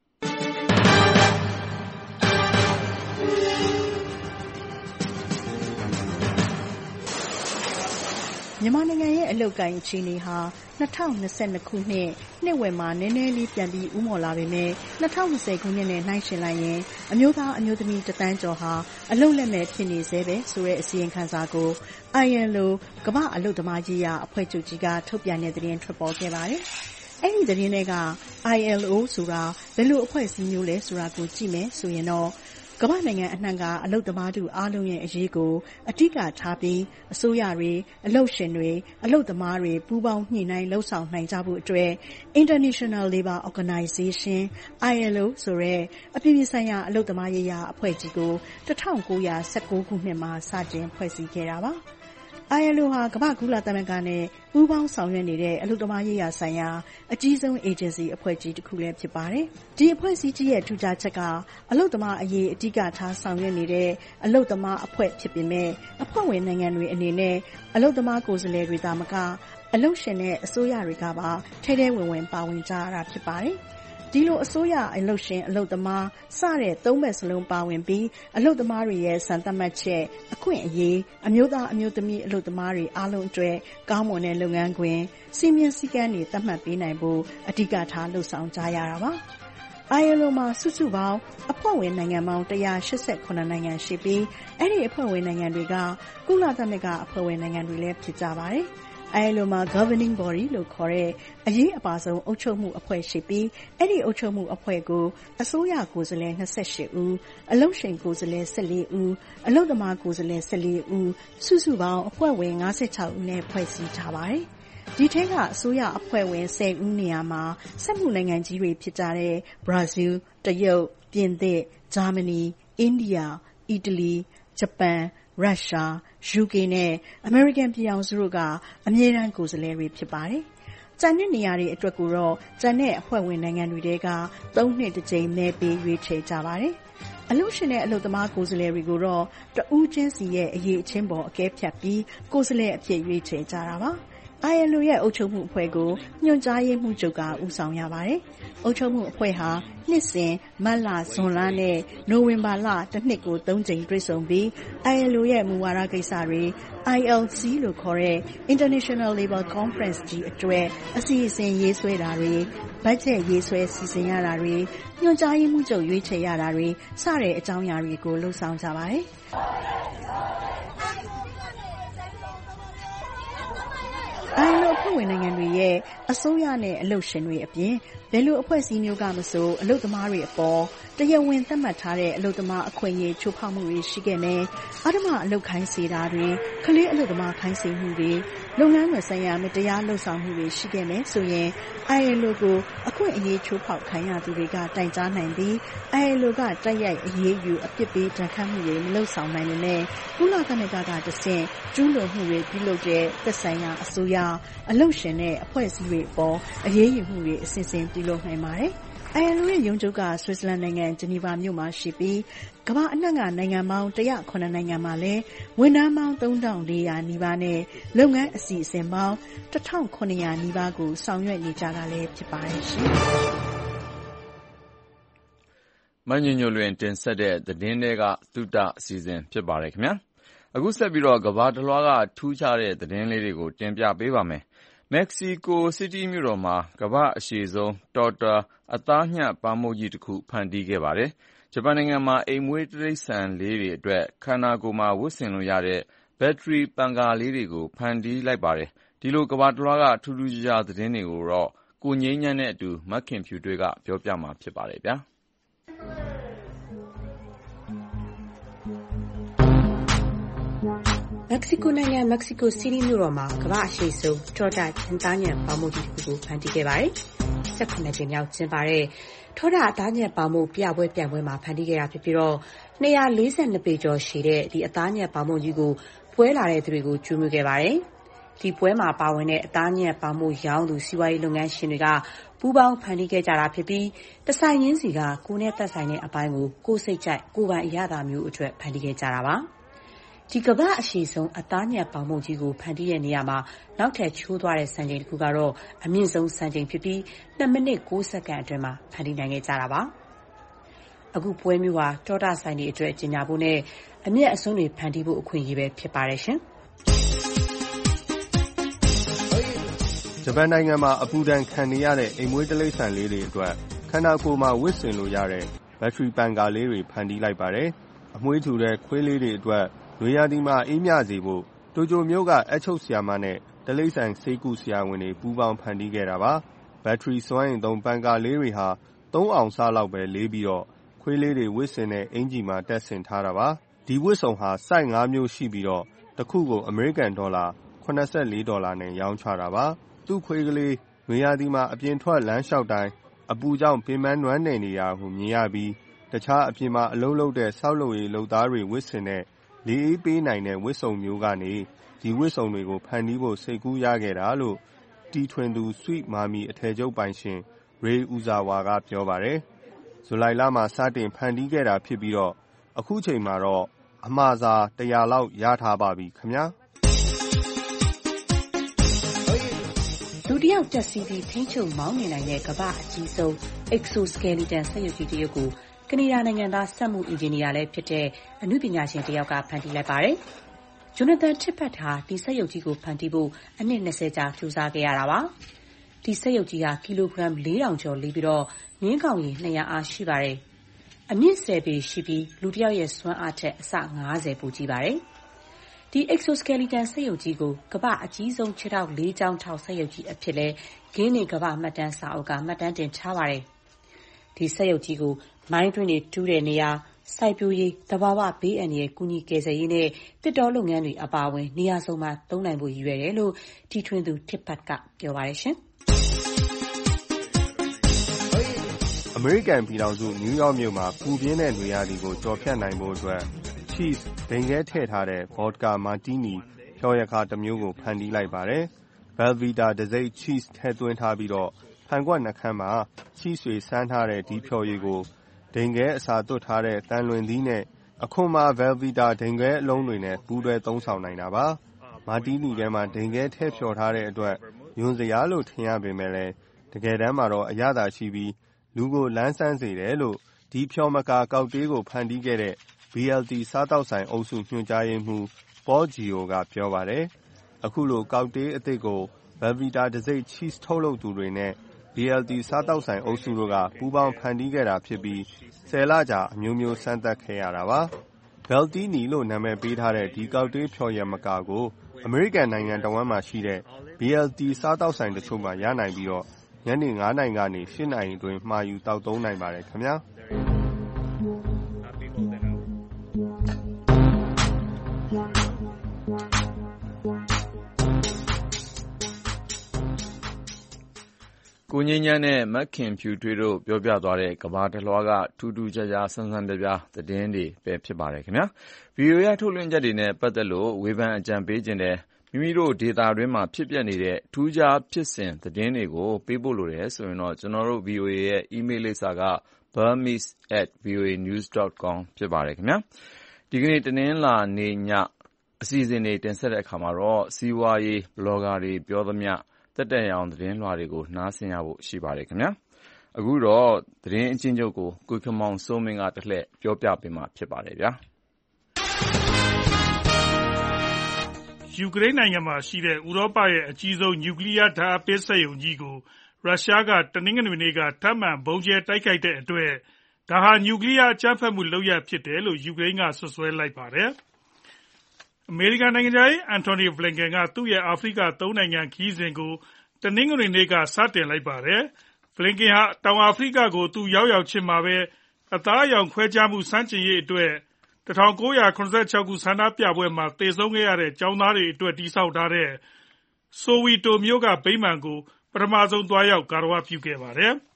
မြန်မာနိုင်ငံရဲ့အလုပ်ကိုင်အခြေအနေဟာ၂၀၂၂ခုနှစ်နှစ်ဝက်မှာနည်းနည်းလေးပြန်ပြီးဦးမော့လာပေမဲ့၂၀၂၀ခုနှစ်နဲ့နှိုင်းယှဉ်လိုက်ရင်အမျိုးသားအမျိုးသမီးတသန်းကျော်ဟာအလုပ်လက်မဲ့ဖြစ်နေဆဲပဲဆိုတဲ့အစီရင်ခံစာကို အိုင် အယ်လ် အို ကမ္ဘာ့အလုပ်သမားရေးရာအဖွဲ့ချုပ်ကြီးကထုတ်ပြန်တဲ့သတင်းထွက်ပေါ်ခဲ့ပါတယ်။အဲဒီသတင်းတွေက အိုင် အယ်လ် အို ဆိုတာဘယ်လိုအဖွဲ့အစည်းမျိုးလဲဆိုတာကိုကြည့်မယ်ဆိုရင်တော့ကမ္ဘာနိုင်ငံအနှံ့ကအလုပ်သမားထုအားလုံးရဲ့အရေးကိုအဓိကထားပြီးအစိုးရတွေအလုပ်ရှင်တွေအလုပ်သမားတွေပူးပေါင်းညှိနှိုင်းလှုပ်ဆောင်နိုင်ကြဖို့အတွက် International Labour Organization အိုင် အယ်လ် အို ဆိုတဲ့အပြည်ပြည်ဆိုင်ရာအလုပ်သမားရေးရာအဖွဲ့ကြီးကို၁၉၁၉ခုနှစ်မှာစတင်ဖွဲ့စည်းခဲ့တာပါ။ အိုင် အယ်လ် အို ဟာကမ္ဘာ့ကုလသမဂ္ဂနဲ့ပူးပေါင်းဆောင်ရွက်နေတဲ့အလုပ်သမားရေးရာဆိုင်ရာအကြီးဆုံးအေဂျင်စီအဖွဲ့ကြီးတစ်ခုလည်းဖြစ်ပါတယ်။ဒီအဖွဲ့အစည်းကြီးရဲ့ထူးခြားချက်ကအလုပ်သမားအရေးအဓိကထားဆောင်ရွက်နေတဲ့အလုပ်သမားအဖွဲ့ဖြစ်ပေမဲ့အဖွဲ့ဝင်နိုင်ငံတွေအနေနဲ့အလုပ်သမားကိုယ်စားလှယ်တွေသာမကအလုပ်ရှင်နဲ့အစိုးရတွေကပါထဲထဲဝင်ဝင်ပါဝင်ကြရတာဖြစ်ပါတယ်။ဒီလိုအစိုးရအလုပ်ရှင်အလုပ်သမားစတဲ့သုံးဘက်စလုံးပါဝင်ပြီးအလုပ်သမားတွေရဲ့စံသတ်မှတ်ချက်အခွင့်အရေးအမျိုးသားအမျိုးသမီးအလုပ်သမားတွေအားလုံးအတွက်ကောင်းမွန်တဲ့လုပ်ငန်းခွင်စီမံစည်းကမ်းတွေသတ်မှတ်ပေးနိုင်ဖို့အဓိကထားလှုပ်ဆောင်ကြရတာပါ။ အိုင် အယ်လ် အို မှာစုစုပေါင်းအဖွဲ့ဝင်နိုင်ငံပေါင်း၁၈၇နိုင်ငံရှိပြီးအဲ့ဒီအဖွဲ့ဝင်နိုင်ငံတွေကကုလသမဂ္ဂအဖွဲ့ဝင်နိုင်ငံတွေလည်းဖြစ်ကြပါတယ်။ အိုင် အယ်လ် အို မှာ governing body လို့ခေါ်တဲ့အရေးအပါဆုံးအုပ်ချုပ်မှုအဖွဲ့ရှိပြီးအဲ့ဒီအုပ်ချုပ်မှုအဖွဲ့ကိုအစိုးရကိုယ်စားလှယ်၂၈ဦးအလုပ်ရှင်ကိုယ်စားလှယ်၁၄ဦးအလုပ်သမားကိုယ်စားလှယ်၁၄ဦးစုစုပေါင်းအဖွဲ့ဝင်၅၆ဦးနဲ့ဖွဲ့စည်းထားပါတယ်။ဒီထဲကအစိုးရအဖွဲ့ဝင်ဆယ်ဦးနေရာမှာစက်မှုနိုင်ငံကြီးတွေဖြစ်ကြတဲ့ဘရာဇီးတရုတ်ပြင်သစ်ဂျာမနီအိန္ဒိယအီတလီဂျပန်ရုရှားယူကေနဲ့အမေရိကန်ပြည်ထောင်စုတို့ကအမြဲတမ်းကိုယ်စားလှယ်တွေဖြစ်ပါတယ်ကျန်တဲ့နေရာတွေအတွက်ကိုတော့ကျန်တဲ့အဖွဲ့ဝင်နိုင်ငံတွေထဲကသုံးနှစ်တစ်ကြိမ်မဲပေးရွေးချယ်ကြပါတယ်အလို့ရှင်တဲ့အလို့သမားကိုယ်စားလှယ်တွေကိုတော့တဦးချင်းစီရဲ့အရေးအချင်းပေါ်အကဲဖြတ်ပြီးကိုယ်စားလှယ်အဖြစ်ရွေးချယ်ကြတာပါ I L O ရဲ့အုပ်ချုပ်မှုအဖွဲ့ကိုညွှန်ကြားရေးမှူးချုပ်ကဦးဆောင်ရပါတယ်။အုပ်ချုပ်မှုအဖွဲ့ဟာနှစ်စဉ်မတ်လဇွန်လနဲ့နိုဝင်ဘာလတစ်နှစ်ကိုသုံးကြိမ်တွေ့ဆုံပြီး I L O ရဲ့မူဝါဒကိစ္စတွေ I L C လို့ခေါ်တဲ့ International Labour Conference ကြီးအတွက်အစီအစဉ်ရေးဆွဲတာတွေဘတ်ဂျက်ရေးဆွဲစီစဉ်ရတာတွေညွှန်ကြားရေးမှူးချုပ်ရွေးချယ်ရတာတွေစတဲ့အကြောင်းအရာတွေကိုလှုပ်ဆောင်ကြပါတယ်။ I L O အဖွဲ့ဝင်နိုင်ငံတွေရဲ့အစိုးရနဲ့အလုပ်ရှင်တွေအပြင်ဘယ်လိုအဖွဲ့အစည်းမျိုးကမဆိုအလုပ်သမားတွေအပေါ်တရားဝင်သတ်မှတ်ထားတဲ့အလုပ်သမားအခွင့်အရေးချိုးဖောက်မှုတွေရှိခဲ့မယ်။အဓမ္မအလုပ်ခိုင်းစေတာတွေ၊ကလေးအလုပ်သမားခိုင်းစေမှုတွေ၊လုပ်ငန်းခွင်ဆိုင်ရာမတရားလုပ်ဆောင်မှုတွေရှိခဲ့မယ်ဆိုရင် I L O ကိုအခွင့်အရေးချိုးဖောက်ခံရသူတွေကတိုင်ကြားနိုင်ပြီး I L O ကတိုက်ရိုက်အရေးယူအပြစ်ပေးဒဏ်ခတ်မှုတွေမလုပ်ဆောင်နိုင်ပေမဲ့ကုလသမဂ္ဂကတဆင့်ကျူးလွန်မှုတွေပြုလုပ်တဲ့သက်ဆိုင်ရာအစိုးရအလုပ်ရှင်နဲ့အဖွဲ့အစည်းတွေအပေါ်အရေးယူမှုတွေအစဉ်စဉ်ပြုလုပ်နိုင်ပါတယ်။ I L O ရဲ့ရုံးချုပ်ကဆွစ်ဇာလန်နိုင်ငံဂျနီဗာမြို့မှာရှိပြီးကမ္ဘာအနှံ့ကနိုင်ငံပေါင်းတစ်ရာခုနှစ်နိုင်ငံမှာလည်းဝန်ထမ်းပေါင်းသုံးထောင်လေးရာနီးပါးနဲ့လုပ်ငန်းအစီအစဉ်ပေါင်းတစ်ထောင်ခုနှစ်ရာနီးပါးကိုဆောင်ရွက်နေကြတာလည်းဖြစ်ပါတယ်ရှင်။မညညလွင်တင်ဆက်တဲ့သတင်းတွေကသုတအစီအစဉ်ဖြစ်ပါတယ်ခင်ဗျာ။အခုဆက်ပြီးတော့ကမ္ဘာတစ်လွှားကထူးခြားတဲ့သတင်းလေးတွေကိုတင်ပြပေးပါမယ်။မက္ကဆီကိုစီးတီးမြို့တော်မှာကမ္ဘာ့အရှည်ဆုံးတော်တာအသားညှပ်ပါမုတ်ကြီးတစ်ခုဖန်တီးခဲ့ပါတယ်။ဂျပန်နိုင်ငံမှာအိမ်မွေးတိရစ္ဆာန်လေးတွေအတွက်ခန္ဓာကိုယ်မှာဝတ်ဆင်လို့ရတဲ့ဘက်ထရီပန်ကာလေးတွေကိုဖန်တီးလိုက်ပါတယ်။ဒီလိုကမ္ဘာတစ်လွှားကထူးထူးခြားခြားသတင်းတွေကိုတော့ကိုငြိမ်းချမ်းနဲ့အတူမခင်ဖြူထွေးကပြောပြမှာဖြစ်ပါတယ်ဗျာ။မက္ကဆီကိုနိုင်ငံမက္ကဆီကိုစီးတီးမြို့တော်မှာကမ္ဘာအရှည်ဆုံးတော်တာအသားညှပ်ပေါမုတ်ကြီးတစ်ခုကိုဖန်တီးခဲ့ပါတယ်။၁၇ကြိမ်မြောက်ကျင်းပတဲ့ထောတာအသားညှပ်ပေါမုတ်ပြပွဲပြိုင်ပွဲမှာဖန်တီးခဲ့တာဖြစ်ပြီးတော့၂၄၂ပေကျော်ရှည်တဲ့ဒီအသားညှပ်ပေါမုတ်ကြီးကိုပွဲလာတဲ့သူတွေကိုကျွေးမွေးခဲ့ပါတယ်။ဒီပွဲမှာပါဝင်တဲ့အသားညှပ်ပေါမုတ်ရောင်းသူစီးပွားရေးလုပ်ငန်းရှင်တွေကပူးပေါင်းဖန်တီးခဲ့ကြတာဖြစ်ပြီးတဆိုင်ရင်းစီကကိုယ်နဲ့သက်ဆိုင်တဲ့အပိုင်းကိုကိုယ်စိတ်ကြိုက်ကိုယ်ပိုင်အရသာမျိုးအတွက်ဖန်တီးခဲ့ကြတာပါ။ဒီကမ္ဘာအရှည်ဆုံးအသားညှပ်ပေါမုတ်ကြီးကိုဖန်တီးတဲ့နေရာမှာနောက်ထပ်ချိုးသွားတဲ့စံချိန်တစ်ခုကတော့အမြင့်ဆုံးစံချိန်ဖြစ်ပြီးနှစ်မိနစ်၉စက္ကန့်အတွင်းမှာဖန်တီးနိုင်ခဲ့ကြတာပါ။အခုပွဲမျိုးဟာတောတာဆိုင်တွေအတွက်ကြီးညာဖို့နဲ့အမြင့်အစွန်းတွေဖန်တီးဖို့အခွင့်အရေးပဲဖြစ်ပါတယ်ရှင်။ဂျပန်နိုင်ငံမှာအပူဒဏ်ခံနေရတဲ့အိမ်မွေးတိရစ္ဆာန်လေးတွေအတွက်ခန္ဓာကိုယ်မှာဝတ်ဆင်လို့ရတဲ့ဘက်ထရီပန်ကာလေးတွေဖန်တီးလိုက်ပါတယ်။အမွှေးထူတဲ့ခွေးလေးတွေအတွက်နွေရာသီမှာအေးမြစေဖို့တိုကျိုမြို့ကအပ်ချုပ်ဆရာမနဲ့တိရစ္ဆာန်ဆေးကုဆရာဝန်တွေပူးပေါင်းဖန်တီးခဲ့တာပါ။ဘက်ထရီစွမ်းအင်သုံးပန်ကာလေးတွေဟာသုံးအောင်စလောက်ပဲလေးပြီးတော့ခွေးလေးတွေဝတ်ဆင်တဲ့အင်ဂျီမှာတပ်ဆင်ထားတာပါ။ဒီဝတ်စုံဟာစိုက်ငါးမျိုးရှိပြီးတော့တစ်ခုကိုအမေရိကန်ဒေါ်လာ၇၄ဒေါ်လာနဲ့ရောင်းချတာပါ။သူ့ခွေးကလေးနွေရာသီမှာအပြင်ထွက်လမ်းလျှောက်တိုင်းအပူကြောင့်ပင်ပန်းနွမ်းနယ်နေတာကိုမြင်ရပြီးတခြားအပြင်မှာအလုပ်လုပ်တဲ့ဆောက်လုပ်ရေးလုပ်သားတွေဝတ်ဆင်တဲ့လေအေးပေးနိုင်တဲ့ဝတ်စုံမျိုးကနေဒီဝတ်စုံတွေကိုဖန်တီးဖို့စိတ်ကူးရခဲ့တာလို့တီထွင်သူ Sweet Mami အထည်ချုပ်ပိုင်ရှင် Ray Uzawa ကပြောပါတယ်။ဇူလိုင်လမှာစတင်ဖန်တီးခဲ့တာဖြစ်ပြီးတော့အခုချိန်မှာတော့အမှားစာတစ်ရာလောက်ရထားပါပြီခင်ဗျာ။လူတစ်ယောက်တက်စီးပြီးထိန်းချုပ်မောင်းနေနိုင်တဲ့ကမ္ဘာအကြီးဆုံး exoskeleton စက်ရုပ်ကြီးတစ်ရုပ်ကိုကနေဒါနိုင်ငံသားစက်မှုအင်ဂျင်နီယာလည်းဖြစ်တဲ့အနုပညာရှင်တစ်ယောက်ကဖန်တီးလိုက်ပါတယ်။ ဂျိုနာသန်တစ်ဖတ်ဟာဒီစက်ရုပ်ကြီးကိုဖန်တီးဖို့အနှစ်၂၀ကြာကြိုးစားခဲ့ရတာပါ။ဒီစက်ရုပ်ကြီးဟာကီလိုဂရမ်လေးထောင်ကျော်လေးပြီးတော့ငင်းကောင်ရည်၂၀၀အားရှိပါတယ်။အမြင့်၁၀ပေရှိပြီးလူတစ်ယောက်ရဲ့စွမ်းအားထက်အဆ၅၀ပိုကြီးပါတယ်။ဒီ exoskeleton စက်ရုပ်ကြီးကိုကမ္ဘာအကြီးဆုံးခြေထောက်လေးချောင်းထောက်စက်ရုပ်ကြီးအဖြစ်လဲဂင်းနေကမ္ဘာမှတ်တမ်းစာအုပ်ကမှတ်တမ်းတင်ထားပါတယ်။ဒီစက်ရုပ်ကြီးကိုမိုင်းတွင်းတွေတူးတဲ့နေရာစိုက်ပျိုးရေး၊သဘာဝဘေးအန္တရာယ်ကူညီကယ်ဆယ်ရေးနဲ့သစ်တောလုပ်ငန်းတွေအပါအဝင်နေရာစုံမှာသုံးနိုင်ဖို့ရည်ရွယ်တယ်လို့တီထွင်သူ Tippett ကပြောပါတယ်ရှင်။အမေရိကန်ပြည်ထောင်စုနယူးယောက်မြို့မှာပူပြင်းတဲ့နွေရာသီကိုကျော်ဖြတ်နိုင်ဖို့အတွက် cheese ဒိန်ခဲထည့်ထားတဲ့ vodka martini ဖျော်ရခါတစ်မျိုးကိုဖန်တီးလိုက်ပါတယ်။ Velveeta တံဆိပ် cheese ထည့်သွင်းထားပြီးတော့ဖန်ကွက်နှုတ်ခမ်းမှာ cheese တွေစမ်းထားတဲ့ဒီဖျော်ရည်ကိုဒိန်ခဲအစာသွတ်ထားတဲ့သံလွင်သီးနဲ့အခွံမှာ Velveeta ဒိန်ခဲအလုံးတွေနဲ့ပူးတွဲသုံးဆောင်နိုင်တာပါ။ မာတီးနီထဲမှာဒိန်ခဲထည့်ဖျော်ထားတဲ့အတွက်ညွန်စရာလို့ထင်ရပေမဲ့လည်းတကယ်တမ်းမှာတော့အရသာရှိပြီးလူကိုလန်းဆန်းစေတယ်လို့ဒီဖျော်မကာကောက်တေးကိုဖန်တီးခဲ့တဲ့ ဘီ အယ် တီ စားသောက်ဆိုင်အုပ်စုညွှန်ကြားရေးမှူး Paul Geo ကပြောပါတယ်။အခုလိုကောက်တေးအသစ်ကို Velveeta တံဆိပ် cheese ထုတ်လုပ်သူတွေနဲ့ ဘီ အယ် တီ စားသောက်ဆိုင်အုပ်စုတို့ကပူးပေါင်းဖန်တီးခဲ့တာဖြစ်ပြီးဆယ်လကြာအမျိုးမျိုးစမ်းသပ်ခဲ့ရတာပါ။ Veltini လို့နာမည်ပေးထားတဲ့ဒီကောက်တေးဖျော်ရည်မကာကိုအမေရိကန်နိုင်ငံတဝန်းမှာရှိတဲ့ ဘီ အယ် တီ စားသောက်ဆိုင်တချို့မှာရနိုင်ပြီးတော့ညနေငါးနာရီကနေရှစ်နာရီအတွင်းမှာယူသောက်သုံးနိုင်ပါတယ်ခင်ဗျာ။ကိုငြိမ်းချမ်းနဲ့မခင်ဖြူထွေးတို့ပြောပြသွားတဲ့ကမ္ဘာတစ်လွှားကထူးထူးခြားခြားဆန်းဆန်းပြပြသတင်းတွေပဲဖြစ်ပါတယ်ခင်ဗျာ။ ဗီအိုအေ ထုတ်လွှင့်ချက်တွေနဲ့ပတ်သက်လို့ဝေဖန်အကြံပေးခြင်းတဲ့မိမိတို့ဒေတာတွင်းမှာဖြစ်ပျက်နေတဲ့ထူးခြားဖြစ်စဉ်သတင်းတွေကိုပေးပို့လိုတယ်ဆိုရင်တော့ကျွန်တော်တို့ ဗီအိုအေရဲ့အီးမေးလ်လိပ်စာက burmese at voa news dot com ဖြစ်ပါတယ်ခင်ဗျာ။ဒီကနေ့တနင်္လာနေ့ညအစီအစဉ်တွေတင်ဆက်တဲ့အခါမှာတော့စီးပွားရေးဘလော့ဂါတွေပြောသမျှတက်တက်ရောင်သတင်းလွှာတွေကိုနားဆင်ရဖို့ရှိပါတယ်ခင်ဗျာ။အခုတော့သတင်းအချင်းချုပ်ကိုကိုခင်မောင်စိုးမင်းကတလှည့်ပြောပြပေးမှာဖြစ်ပါတယ်ဗျာ။ယူကရိန်းနိုင်ငံမှာရှိတဲ့ဥရောပရဲ့အကြီးဆုံးနျူကလ িয়ার ဓာတ်အားပေးစက်ရုံကြီးကိုရုရှားကတနင်္ဂနွေနေ့ကထပ်မံဗုံးကြဲတိုက်ခိုက်တဲ့အတွက်ဒါဟာနျူကလ িয়ার အကြမ်းဖက်မှုလုပ်ရပ်ဖြစ်တယ်လို့ယူကရိန်းကစွပ်စွဲလိုက်ပါတယ်။အမေရိကန်နိုင်ငံခြားရေး Antony Blinken ကသူ့ရဲ့အာဖရိကသုံးနိုင်ငံခရီးစဉ်ကိုတနင်္ဂနွေနေ့ကစတင်လိုက်ပါတယ်။ Blinken ဟာတောင်အာဖရိကကိုသူရောက်ရောက်ချင်းမှာပဲအသားအရောင်ခွဲခြားမှုဆန့်ကျင်ရေးအတွက်၁၉၇၆ခုဆန္ဒပြပွဲမှာသေဆုံးခဲ့ရတဲ့ကျောင်းသားတွေအတွက်တည်ဆောက်ထားတဲ့ Soweto မြို့ကဗိမာန်ကိုပထမဆုံးသွားရောက်ဂါရဝပြုခဲ့ပါတယ်။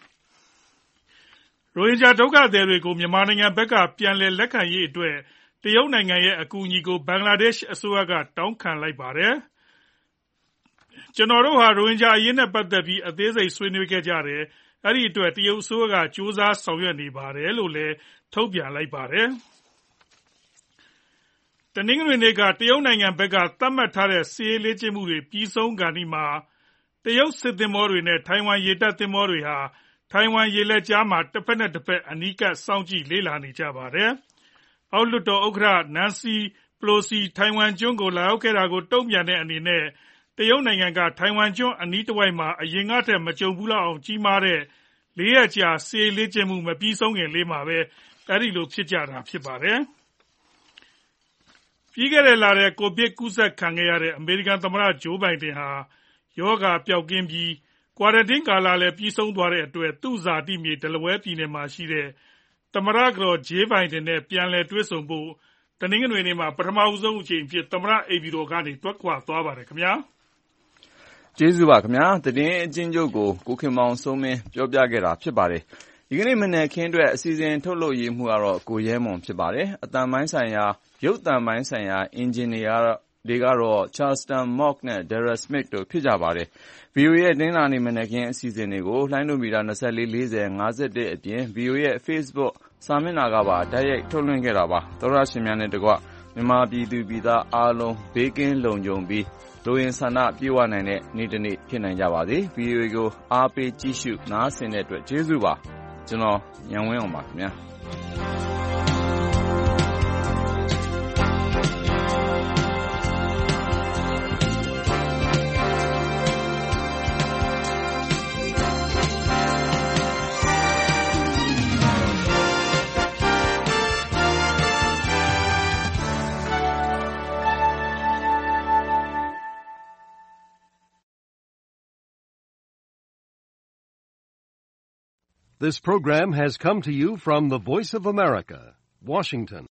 ရိုဟင်ဂျာဒုက္ခသည်တွေကိုမြန်မာနိုင်ငံဘက်ကပြန်လည်လက်ခံရေးအတွက်တရုတ်နိုင်ငံရဲ့အကူအညီကိုဘင်္ဂလားဒေ့ရှ်အစိုးရကတောင်းခံလိုက်ပါတယ်။ ကျွန်တော်တို့ဟာရိုဟင်ဂျာအရေးနဲ့ပတ်သက်ပြီးအသေးစိတ်ဆွေးနွေးခဲ့ကြတယ်။အဲဒီအတွက်တရုတ်အစိုးရကကြိုးစားဆောင်ရွက်နေပါတယ်လို့လည်းထုတ်ပြန်လိုက်ပါတယ်။တနင်္ဂနွေနေ့ကတရုတ်နိုင်ငံဘက်ကသတ်မှတ်ထားတဲ့စစ်ရေးလေ့ကျင့်မှုတွေပြီးဆုံးခါနီးမှာတရုတ်စစ်သင်္ဘောတွေနဲ့ထိုင်ဝမ်ရေတပ်သင်္ဘောတွေဟာထိုင်ဝမ်ရေလက်ကြားမှာတဖက်နဲ့တဖက်အနီးကပ်စောင့်ကြည့်လေ့လာနေကြပါတယ်။အောက်လွှတ်တော်ဥက္ကဋ္ဌ Nancy Pelosi ထိုင်ဝမ်ကျွန်းကိုလာရောက်ခဲ့တာကိုတုံ့ပြန်တဲ့အနေနဲ့တရုတ်နိုင်ငံကထိုင်ဝမ်ကျွန်းအနီးတဝိုက်မှာအရင်ကထက်မကြုံဖူးလောက်အောင်ကြီးမားတဲ့လေးရက်ကြာစစ်ရေးလေ့ကျင့်မှုမပြီးဆုံးခင်လေးမှာပဲအဲဒီလိုဖြစ်ကြတာဖြစ်ပါတယ်။ပြီးခဲ့တဲ့လထဲကိုဗစ်ကူးစက်ခံခဲ့ရတဲ့အမေရိကန်သမ္မတဂျိုးဘိုင်ဒန်ဟာရောဂါပျောက်ကင်းပြီးကွာရန်တင်းကာလလည်းပြီးဆုံးသွားတဲ့အတွက်သူ့ဇာတိမြေဒလဝဲပြည်နယ်မှာရှိတဲ့သမ္မတကတော်ဂျေးဘိုင်ဒန်နဲ့ပြန်လည်တွေ့ဆုံဖို့တနင်္ဂနွေနေ့မှာပထမဆုံးအကြိမ်အဖြစ်သမ္မတအိမ်ဖြူတော်ကနေထွက်ခွာသွားပါတယ်ခင်ဗျာ။ကျေးဇူးပါခင်ဗျာ။သတင်းအချင်းချုပ်ကိုကိုခင်မောင်စိုးမင်းပြောပြခဲ့တာဖြစ်ပါတယ်။ဒီကနေ့မနက်ခင်းအတွက်အစီအစဉ်ထုတ်လုပ်ရေးမှုကတော့ကိုရဲမွန်ဖြစ်ပါတယ်။အတန်ပိုင်းဆိုင်ရာရုပ်သံပိုင်းဆိုင်ရာအင်ဂျင်နီယာတွေကတော့ Charleston Mock နဲ့ Darrell Smith တို့ဖြစ်ကြပါတယ်။ ဗီအိုအေရဲ့တင်းလာနေမနက်ခင်းအစီအစဉ်တွေကိုလှိုင်းဒိုမီတာ၂၄ ၄၀ ၅၁အပြင် ဗီအိုအေရဲ့ Facebook စာမျက်နှာကပါတိုက်ရိုက်ထုတ်လွှင့်ခဲ့တာပါ။သောရရှင်များနဲ့တကွမြန်မာပြည်သူပြည်သားအားလုံးဘေးကင်းလုံခြုံပြီးလိုရင်ဆန္ဒပြေဝနိုင်တဲ့နေ့တစ်နေ့ဖြစ်နိုင်ကြပါစေ။ ဗီအိုအေကိုအားပေးကြည့်ရှုနားဆင်တဲ့အတွက်ကျေးဇူးပါ။ကျွန်တော်ညံဝင်းအောင်ပါခင်ဗျာ။ This program has come to you from the Voice of America, Washington.